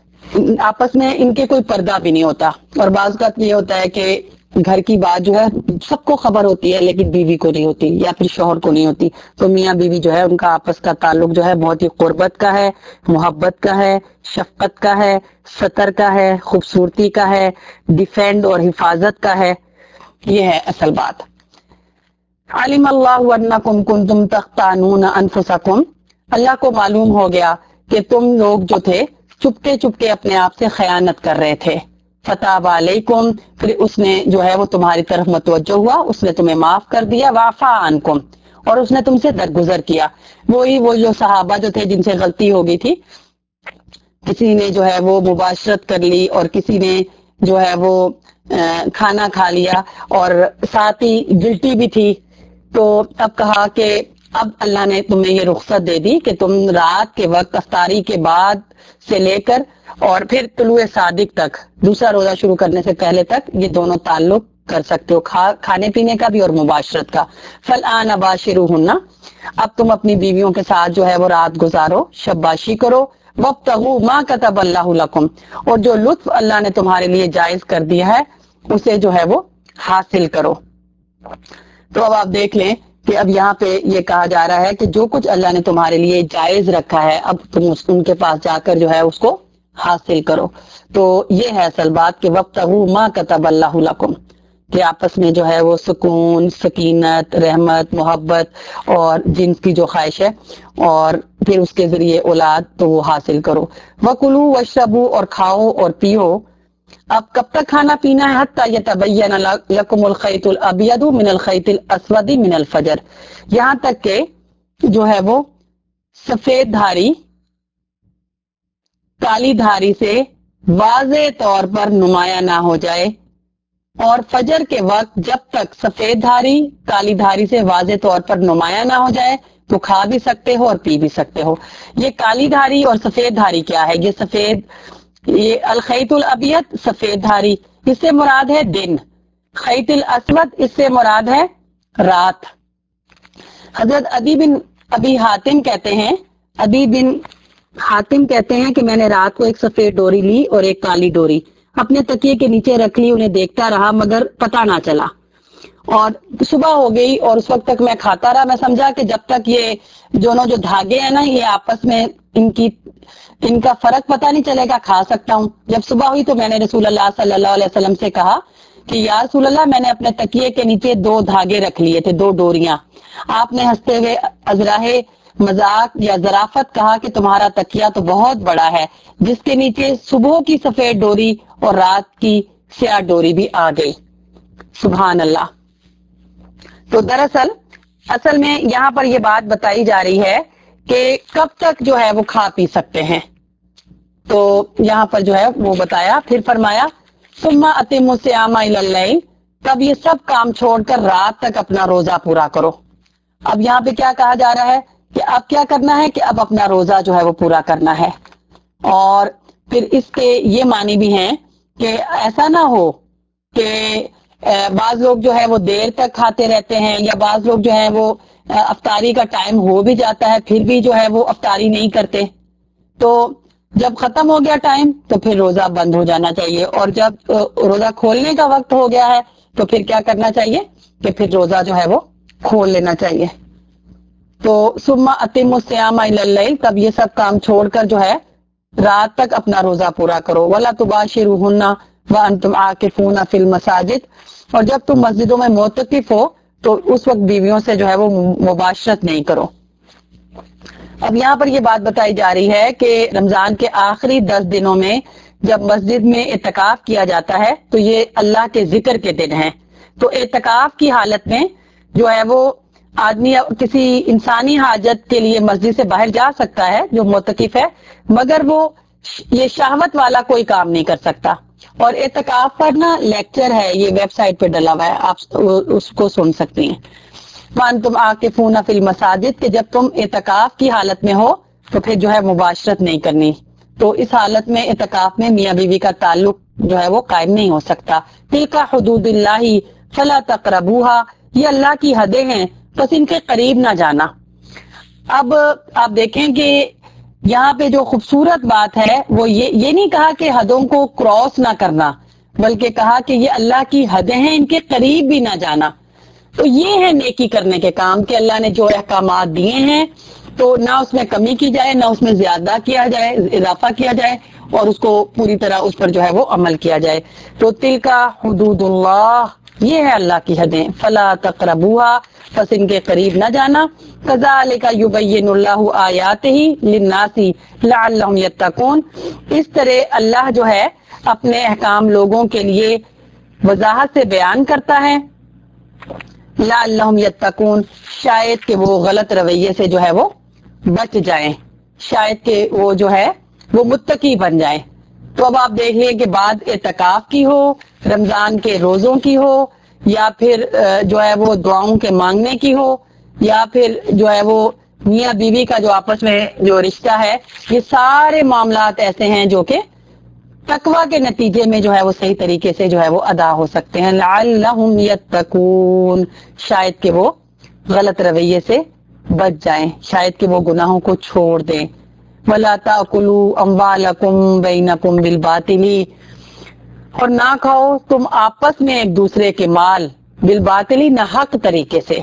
آپس میں ان کے کوئی پردہ بھی نہیں ہوتا۔ اور بعض اوقات یہ ہوتا ہے کہ گھر کی بات جو ہے سب کو خبر ہوتی ہے لیکن بیوی کو نہیں ہوتی یا پھر شوہر کو نہیں ہوتی، تو میاں بیوی جو ہے ان کا آپس کا تعلق جو ہے بہت ہی قربت کا ہے، محبت کا ہے، شفقت کا ہے، ستر کا ہے، خوبصورتی کا ہے، ڈیفینڈ اور حفاظت کا ہے۔ یہ ہے اصل بات۔ علم اللہ انکم کنتم تختانون انفسکم، اللہ کو معلوم ہو گیا کہ تم لوگ جو تھے چپکے چپکے اپنے آپ سے خیانت کر رہے تھے۔ فتاب علیکم، پھر اس نے جو ہے وہ تمہاری طرف متوجہ ہوا، اس نے تمہیں معاف کر دیا، وعفا عنکم، اور اس نے تم سے درگزر کیا۔ وہی وہ جو صحابہ جو تھے جن سے غلطی ہو گئی تھی، کسی نے جو ہے وہ مباشرت کر لی اور کسی نے جو ہے وہ کھانا کھا لیا اور ساتھ ہی گلٹی بھی تھی، تو اب کہا کہ اب اللہ نے تمہیں یہ رخصت دے دی کہ تم رات کے وقت افطاری کے بعد سے لے کر اور پھر طلوع صادق تک، دوسرا روزہ شروع کرنے سے پہلے تک، یہ دونوں تعلق कर सकते हो, खा खाने पीने का भी और मुबाशरत का। फलआन बाशिरूहुन्ना, अब तुम अपनी बीवियों के साथ जो है वो रात गुजारो, शब्बाशी करो। वब्तगू मा कतबल्लाहु लकुम, और जो लुत्फ अल्लाह ने तुम्हारे लिए जायज कर दिया है उसे जो है वो हासिल करो। तो अब आप देख लें कि अब यहाँ पे ये कहा जा रहा है कि जो कुछ अल्लाह ने तुम्हारे लिए जायज रखा है अब तुम उस, उनके पास जाकर जो है उसको हासिल करो। तो ये है असल बात कि वब्तगू मा कतबल्लाहु लकुम, कि आपस में जो है वो सुकून, सकीनत, रहमत, मोहब्बत और जिन्स की जो ख्वाहिश है और फिर उसके जरिए औलाद तो वो हासिल करो। वकुलू वशरबू, और खाओ और पियो। अब कब तक खाना पीना है? हत्ता यतबय्यन लकुमुल खैतुल अबयदु मिनल खैतिल अस्वदी मिनल फजर, यहाँ तक के जो है वो सफेद धारी काली धारी से वाज़े तौर पर नुमाया ना हो जाए, और फजर के वक्त जब तक सफेद धारी काली धारी से वाज़े तौर पर नुमाया ना हो जाए तो खा भी सकते हो और पी भी सकते हो। ये काली धारी और सफेद धारी क्या है? ये सफेद, ये अल खैतुल अबियद सफेद धारी, इससे मुराद है दिन। खैतुल अस्वद, इससे मुराद है रात। हजरत अदी बिन अबी हातिम कहते हैं अदी बिन हातिम कहते हैं कि मैंने रात को एक सफेद डोरी ली और एक काली डोरी अपने तकिए के नीचे रख ली, उन्हें देखता रहा मगर पता ना चला, और सुबह हो गई और उस वक्त तक मैं खाता रहा। मैं समझा कि जब तक ये दोनों जो धागे हैं ना ये आपस में इनकी इनका फर्क पता नहीं चलेगा, खा सकता हूँ। जब सुबह हुई तो मैंने रसूल अल्लाह सल्लल्लाहु अलैहि वसल्लम से कहा कि या रसूल अल्लाह, मैंने अपने तकिए के नीचे दो धागे रख लिए थे, दो डोरियां। आपने हंसते हुए अजराहे मजाक या जराफत कहा कि तुम्हारा तकिया तो बहुत बड़ा है, जिसके नीचे सुबह की सफेद डोरी और रात की स्याह डोरी भी आ गई। सुभान अल्लाह। तो दरअसल असल में यहाँ पर यह बात बताई जा रही है कि कब तक जो है वो खा पी सकते हैं। तो यहाँ पर जो है वो बताया, फिर फरमाया सुम्मा अतिमु सियामा इलल लैल, तब ये सब काम छोड़कर रात तक अपना रोजा पूरा करो। अब यहाँ पे क्या कहा जा रहा है कि अब क्या करना है कि अब अपना रोजा जो है वो पूरा करना है। और फिर इसके ये मानी भी हैं कि ऐसा ना हो कि बाज लोग जो है वो देर तक खाते रहते हैं, या बाज लोग जो है वो अफ्तारी का टाइम हो भी जाता है फिर भी जो है वो अफ्तारी नहीं करते। तो जब खत्म हो गया टाइम तो फिर रोजा बंद हो जाना चाहिए, और जब रोजा खोलने का वक्त हो गया है तो फिर क्या करना चाहिए कि फिर रोजा जो है वो खोल लेना चाहिए। तो सुम्मा अतिमु सियामा इलल लैल, तब ये सब काम छोड़कर जो है रात तक अपना रोजा पूरा करो। वला तुबाशिरुहुन्ना व अंतुम आकिफूना फिल मसाजिद, और जब तुम मस्जिदों में मोतकिफ हो तो उस वक्त बीवियों से जो है वो मुबाशरत नहीं करो। अब यहाँ पर ये बात बताई जा रही है कि रमजान के आखिरी दस दिनों में जब मस्जिद में इत्तिकाफ किया जाता है तो ये अल्लाह के जिक्र के दिन हैं। तो इत्तिकाफ की हालत में जो है वो आदमी किसी इंसानी हाजत के लिए मस्जिद से बाहर जा सकता है जो मुतकिफ है, मगर वो ये शहवत वाला कोई काम नहीं कर सकता। और इत्तिकाफ पर ना लेक्चर है, ये वेबसाइट पे डला हुआ है, आप उसको सुन सकती हैं। वन तुम आकिफूना फिल मसाजिद, कि जब तुम इत्तिकाफ की हालत में हो तो फिर जो है मुबाशरत नहीं करनी। तो इस हालत में इत्तिकाफ में मियाँ बीवी का ताल्लुक जो है वो कायम नहीं हो सकता। तिलका हुदूदिल्लाही फला तक़रबूहा, ये अल्लाह की हदें हैं बस इनके करीब ना जाना। अब आप देखें कि यहाँ पे जो खूबसूरत बात है वो ये ये नहीं कहा कि हदों को क्रॉस ना करना, बल्कि कहा कि ये अल्लाह की हदें हैं, इनके करीब भी ना जाना। तो ये है नेकी करने के काम कि अल्लाह ने जो अहकामात दिए हैं तो ना उसमें कमी की जाए, ना उसमें ज्यादा किया जाए, इजाफा किया जाए, और उसको पूरी तरह उस पर जो है वो अमल किया जाए। तो तिलका हुदूदुल्लाह, ये है अल्लाह की हदें। फला तक़रबूहा, बस इनके करीब न जाना। कज़ालिका युबय्यिनुल्लाहु आयातिही लिन्नासी लअल्लहुम यत्तकून, इस तरह अल्लाह जो है अपने अहकाम लोगों के लिए वजाहत से बयान करता है। लअल्लहुम यत्तकून, शायद कि वो गलत रवैये से जो है वो बच जाएं, शायद कि वो जो है वो मुत्तकी बन जाएं। तो अब आप देख लीजिए कि बाद इत्तिकाफ की हो, रमजान के रोजों की हो, या फिर जो है वो दुआओं के मांगने की हो, या फिर जो है वो मियाँ बीवी का जो आपस में जो रिश्ता है, ये सारे मामलात ऐसे हैं जो कि تقوی کے نتیجے میں جو ہے وہ صحیح طریقے سے جو ہے وہ ادا ہو سکتے ہیں. لعلہم یتقون، شاید کہ وہ غلط رویے سے بچ جائیں، شاید کہ وہ گناہوں کو چھوڑ دیں. ولا تاکلوا اموالکم بینکم بالباطل، اور نہ کھاؤ تم آپس میں ایک دوسرے کے مال بالباطل، ناحق طریقے سے.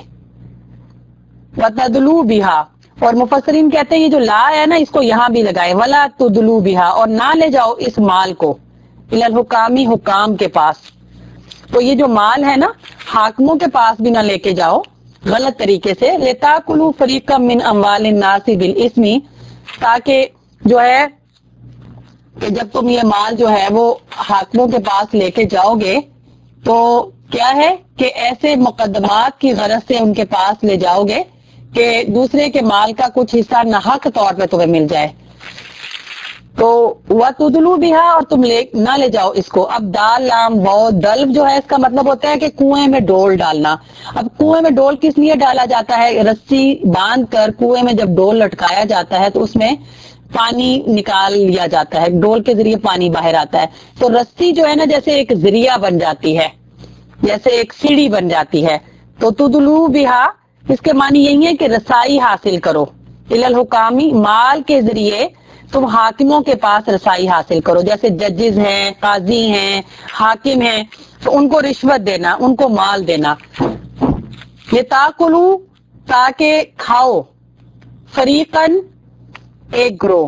وتدلوا بہا، اور مفسرین کہتے ہیں یہ جو لا ہے نا اس کو یہاں بھی لگائے، ولا تدلوا بہا، اور نہ لے جاؤ اس مال کو الی الحکام، حکام کے پاس. تو یہ جو مال ہے نا حاکموں کے پاس بھی نہ لے کے جاؤ غلط طریقے سے. لتاکلوا فریقا من اموال الناس بالاسم، تاکہ جو ہے کہ جب تم یہ مال جو ہے وہ حاکموں کے پاس لے کے جاؤ گے تو کیا ہے کہ ایسے مقدمات کی غرض سے ان کے پاس لے جاؤ گے کہ دوسرے کے مال کا کچھ حصہ ناحق طور پہ تمہیں مل جائے. تو وَتُدْلُوا بِهَا، اور تم لے نہ لے جاؤ اس کو. اب دال لام واو دلو جو ہے اس کا مطلب ہوتا ہے کہ کنویں میں ڈول ڈالنا. اب کنویں میں ڈول کس لیے ڈالا جاتا ہے؟ رسی باندھ کر کنویں میں جب ڈول لٹکایا جاتا ہے تو اس میں پانی نکال لیا جاتا ہے، ڈول کے ذریعے پانی باہر آتا ہے. تو رسی جو ہے نا جیسے ایک ذریعہ بن جاتی ہے، جیسے ایک سیڑھی بن جاتی ہے. تو تدلو بہا اس کے معنی یہی ہے کہ رسائی حاصل کرو الی الحکامی، مال کے ذریعے تم حاکموں کے پاس رسائی حاصل کرو. جیسے ججز ہیں، قاضی ہیں، حاکم ہیں، تو ان کو رشوت دینا، ان کو مال دینا. یہ تاکلو، تاکہ کھاؤ، فریقاً ایک گروہ،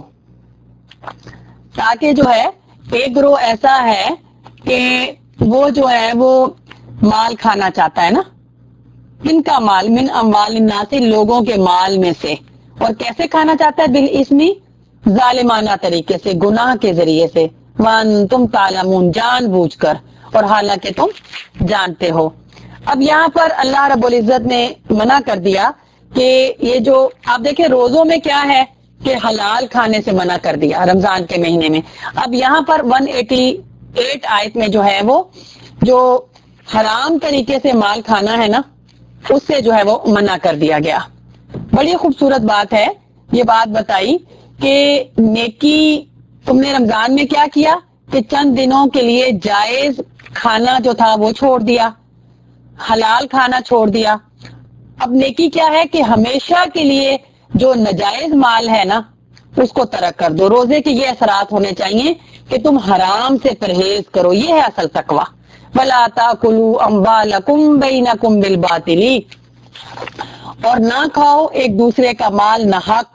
تاکہ جو ہے ایک گروہ ایسا ہے کہ وہ جو ہے وہ مال کھانا چاہتا ہے نا. کن کا مال؟ من اموال الناس، لوگوں کے مال میں سے. اور کیسے کھانا چاہتا ہے؟ بالاسمی، ظالمانہ طریقے سے، گناہ کے ذریعے سے. وانتم تعلمون، جان بوجھ کر، اور حالانکہ تم جانتے ہو. اب یہاں پر اللہ رب العزت نے منع کر دیا کہ یہ جو آپ دیکھیں روزوں میں کیا ہے کہ حلال کھانے سے منع کر دیا رمضان کے مہینے میں. اب یہاں پر ایک سو اٹھاسی آیت میں جو ہے وہ جو حرام طریقے سے مال کھانا ہے نا اس سے جو ہے وہ منع کر دیا گیا. بڑی خوبصورت بات ہے یہ بات بتائی کہ نیکی تم نے رمضان میں کیا کیا کہ چند دنوں کے لیے جائز کھانا جو تھا وہ چھوڑ دیا، حلال کھانا چھوڑ دیا. اب نیکی کیا ہے کہ ہمیشہ کے لیے جو ناجائز مال ہے نا اس کو ترک کر دو. روزے کے یہ اثرات ہونے چاہیے کہ تم حرام سے پرہیز کرو، یہ ہے اصل تقویٰ. وَلَا تَأْكُلُوا أَمْوَالَكُمْ بَيْنَكُمْ بِالْبَاطِلِ، اور نہ کھاؤ ایک دوسرے کا مال ناحق.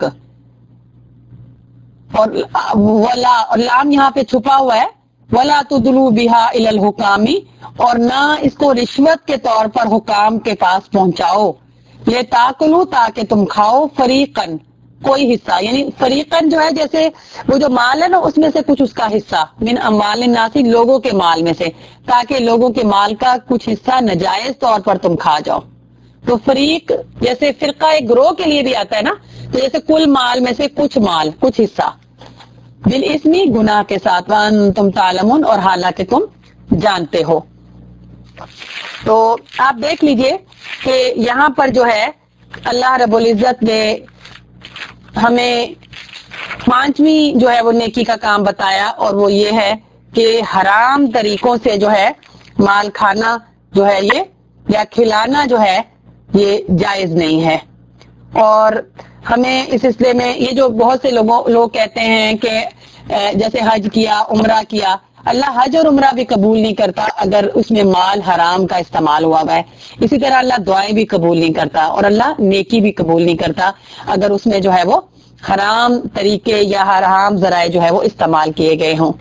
اور ولا اور لام یہاں پہ چھپا ہوا ہے، وَلَا تُدْلُوا بِهَا إِلَى الْحُكَامِ، اور نہ اس کو رشوت کے طور پر حکام کے پاس پہنچاؤ. یہ تاکلو، تاکہ تم کھاؤ، فریقاً کوئی حصہ، یعنی فریقاً جو ہے جیسے وہ جو مال ہے نا اس میں سے کچھ اس کا حصہ، من اموال الناس، لوگوں کے مال میں سے، تاکہ لوگوں کے مال کا کچھ حصہ ناجائز طور پر تم کھا جاؤ. تو فریق جیسے فرقہ ایک گروہ کے لیے بھی آتا ہے نا، تو جیسے کل مال میں سے کچھ مال، کچھ حصہ، بالاسمی، گناہ کے ساتھ. وانتم تعلمون، اور حالانکہ تم جانتے ہو. تو آپ دیکھ لیجئے کہ یہاں پر جو ہے اللہ رب العزت نے ہمیں پانچویں جو ہے وہ نیکی کا کام بتایا، اور وہ یہ ہے کہ حرام طریقوں سے جو ہے مال کھانا جو ہے یہ یا کھلانا جو ہے یہ جائز نہیں ہے. اور ہمیں اس سلسلے میں یہ جو بہت سے لوگوں لوگ کہتے ہیں کہ جیسے حج کیا، عمرہ کیا، اللہ حج اور عمرہ بھی قبول نہیں کرتا اگر اس میں مال حرام کا استعمال ہوا ہوا ہے. اسی طرح اللہ دعائیں بھی قبول نہیں کرتا، اور اللہ نیکی بھی قبول نہیں کرتا اگر اس میں جو ہے وہ حرام طریقے یا حرام ذرائع جو ہے وہ استعمال کیے گئے ہوں.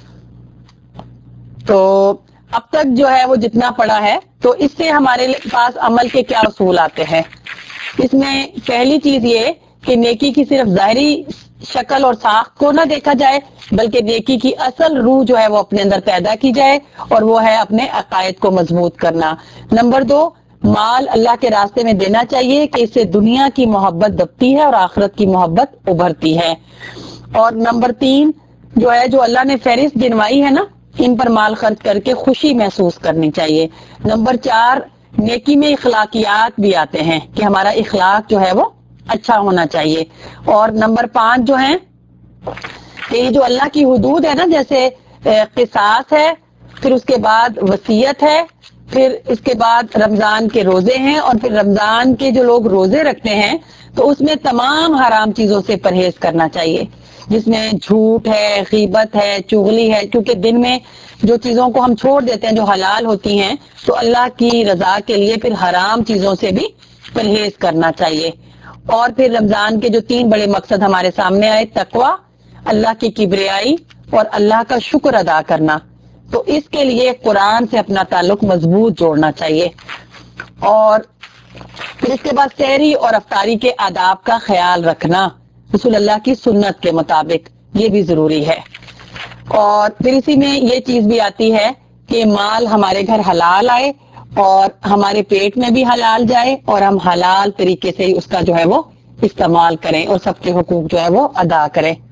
تو اب تک جو ہے وہ جتنا پڑا ہے تو اس سے ہمارے پاس عمل کے کیا اصول آتے ہیں. اس میں پہلی چیز یہ کہ نیکی کی صرف ظاہری شکل اور ساخت کو نہ دیکھا جائے بلکہ نیکی کی اصل روح جو ہے وہ اپنے اندر پیدا کی جائے، اور وہ ہے اپنے عقائد کو مضبوط کرنا. نمبر دو، مال اللہ کے راستے میں دینا چاہیے کہ اس سے دنیا کی محبت دبتی ہے اور آخرت کی محبت ابھرتی ہے. اور نمبر تین جو ہے جو اللہ نے فہرست گنوائی ہے نا ان پر مال خرچ کر کے خوشی محسوس کرنی چاہیے. نمبر چار، نیکی میں اخلاقیات بھی آتے ہیں کہ ہمارا اخلاق جو ہے وہ اچھا ہونا چاہیے. اور نمبر پانچ جو ہے کہ یہ جو اللہ کی حدود ہے نا، جیسے قصاص ہے، پھر اس کے بعد وصیت ہے، پھر اس کے بعد رمضان کے روزے ہیں، اور پھر رمضان کے جو لوگ روزے رکھتے ہیں تو اس میں تمام حرام چیزوں سے پرہیز کرنا چاہیے، جس میں جھوٹ ہے، غیبت ہے، چغلی ہے، کیونکہ دن میں جو چیزوں کو ہم چھوڑ دیتے ہیں جو حلال ہوتی ہیں تو اللہ کی رضا کے لیے پھر حرام چیزوں سے بھی پرہیز کرنا چاہیے۔ اور پھر رمضان کے جو تین بڑے مقصد ہمارے سامنے آئے، تقوی، اللہ کی کبریائی اور اللہ کا شکر ادا کرنا، تو اس کے لیے قرآن سے اپنا تعلق مضبوط جوڑنا چاہیے۔ اور پھر اس کے بعد سحری اور افطاری کے آداب کا خیال رکھنا رسول اللہ کی سنت کے مطابق، یہ بھی ضروری ہے۔ اور پھر اسی میں یہ چیز بھی آتی ہے کہ مال ہمارے گھر حلال آئے اور ہمارے پیٹ میں بھی حلال جائے، اور ہم حلال طریقے سے اس کا جو ہے وہ استعمال کریں اور سب کے حقوق جو ہے وہ ادا کریں۔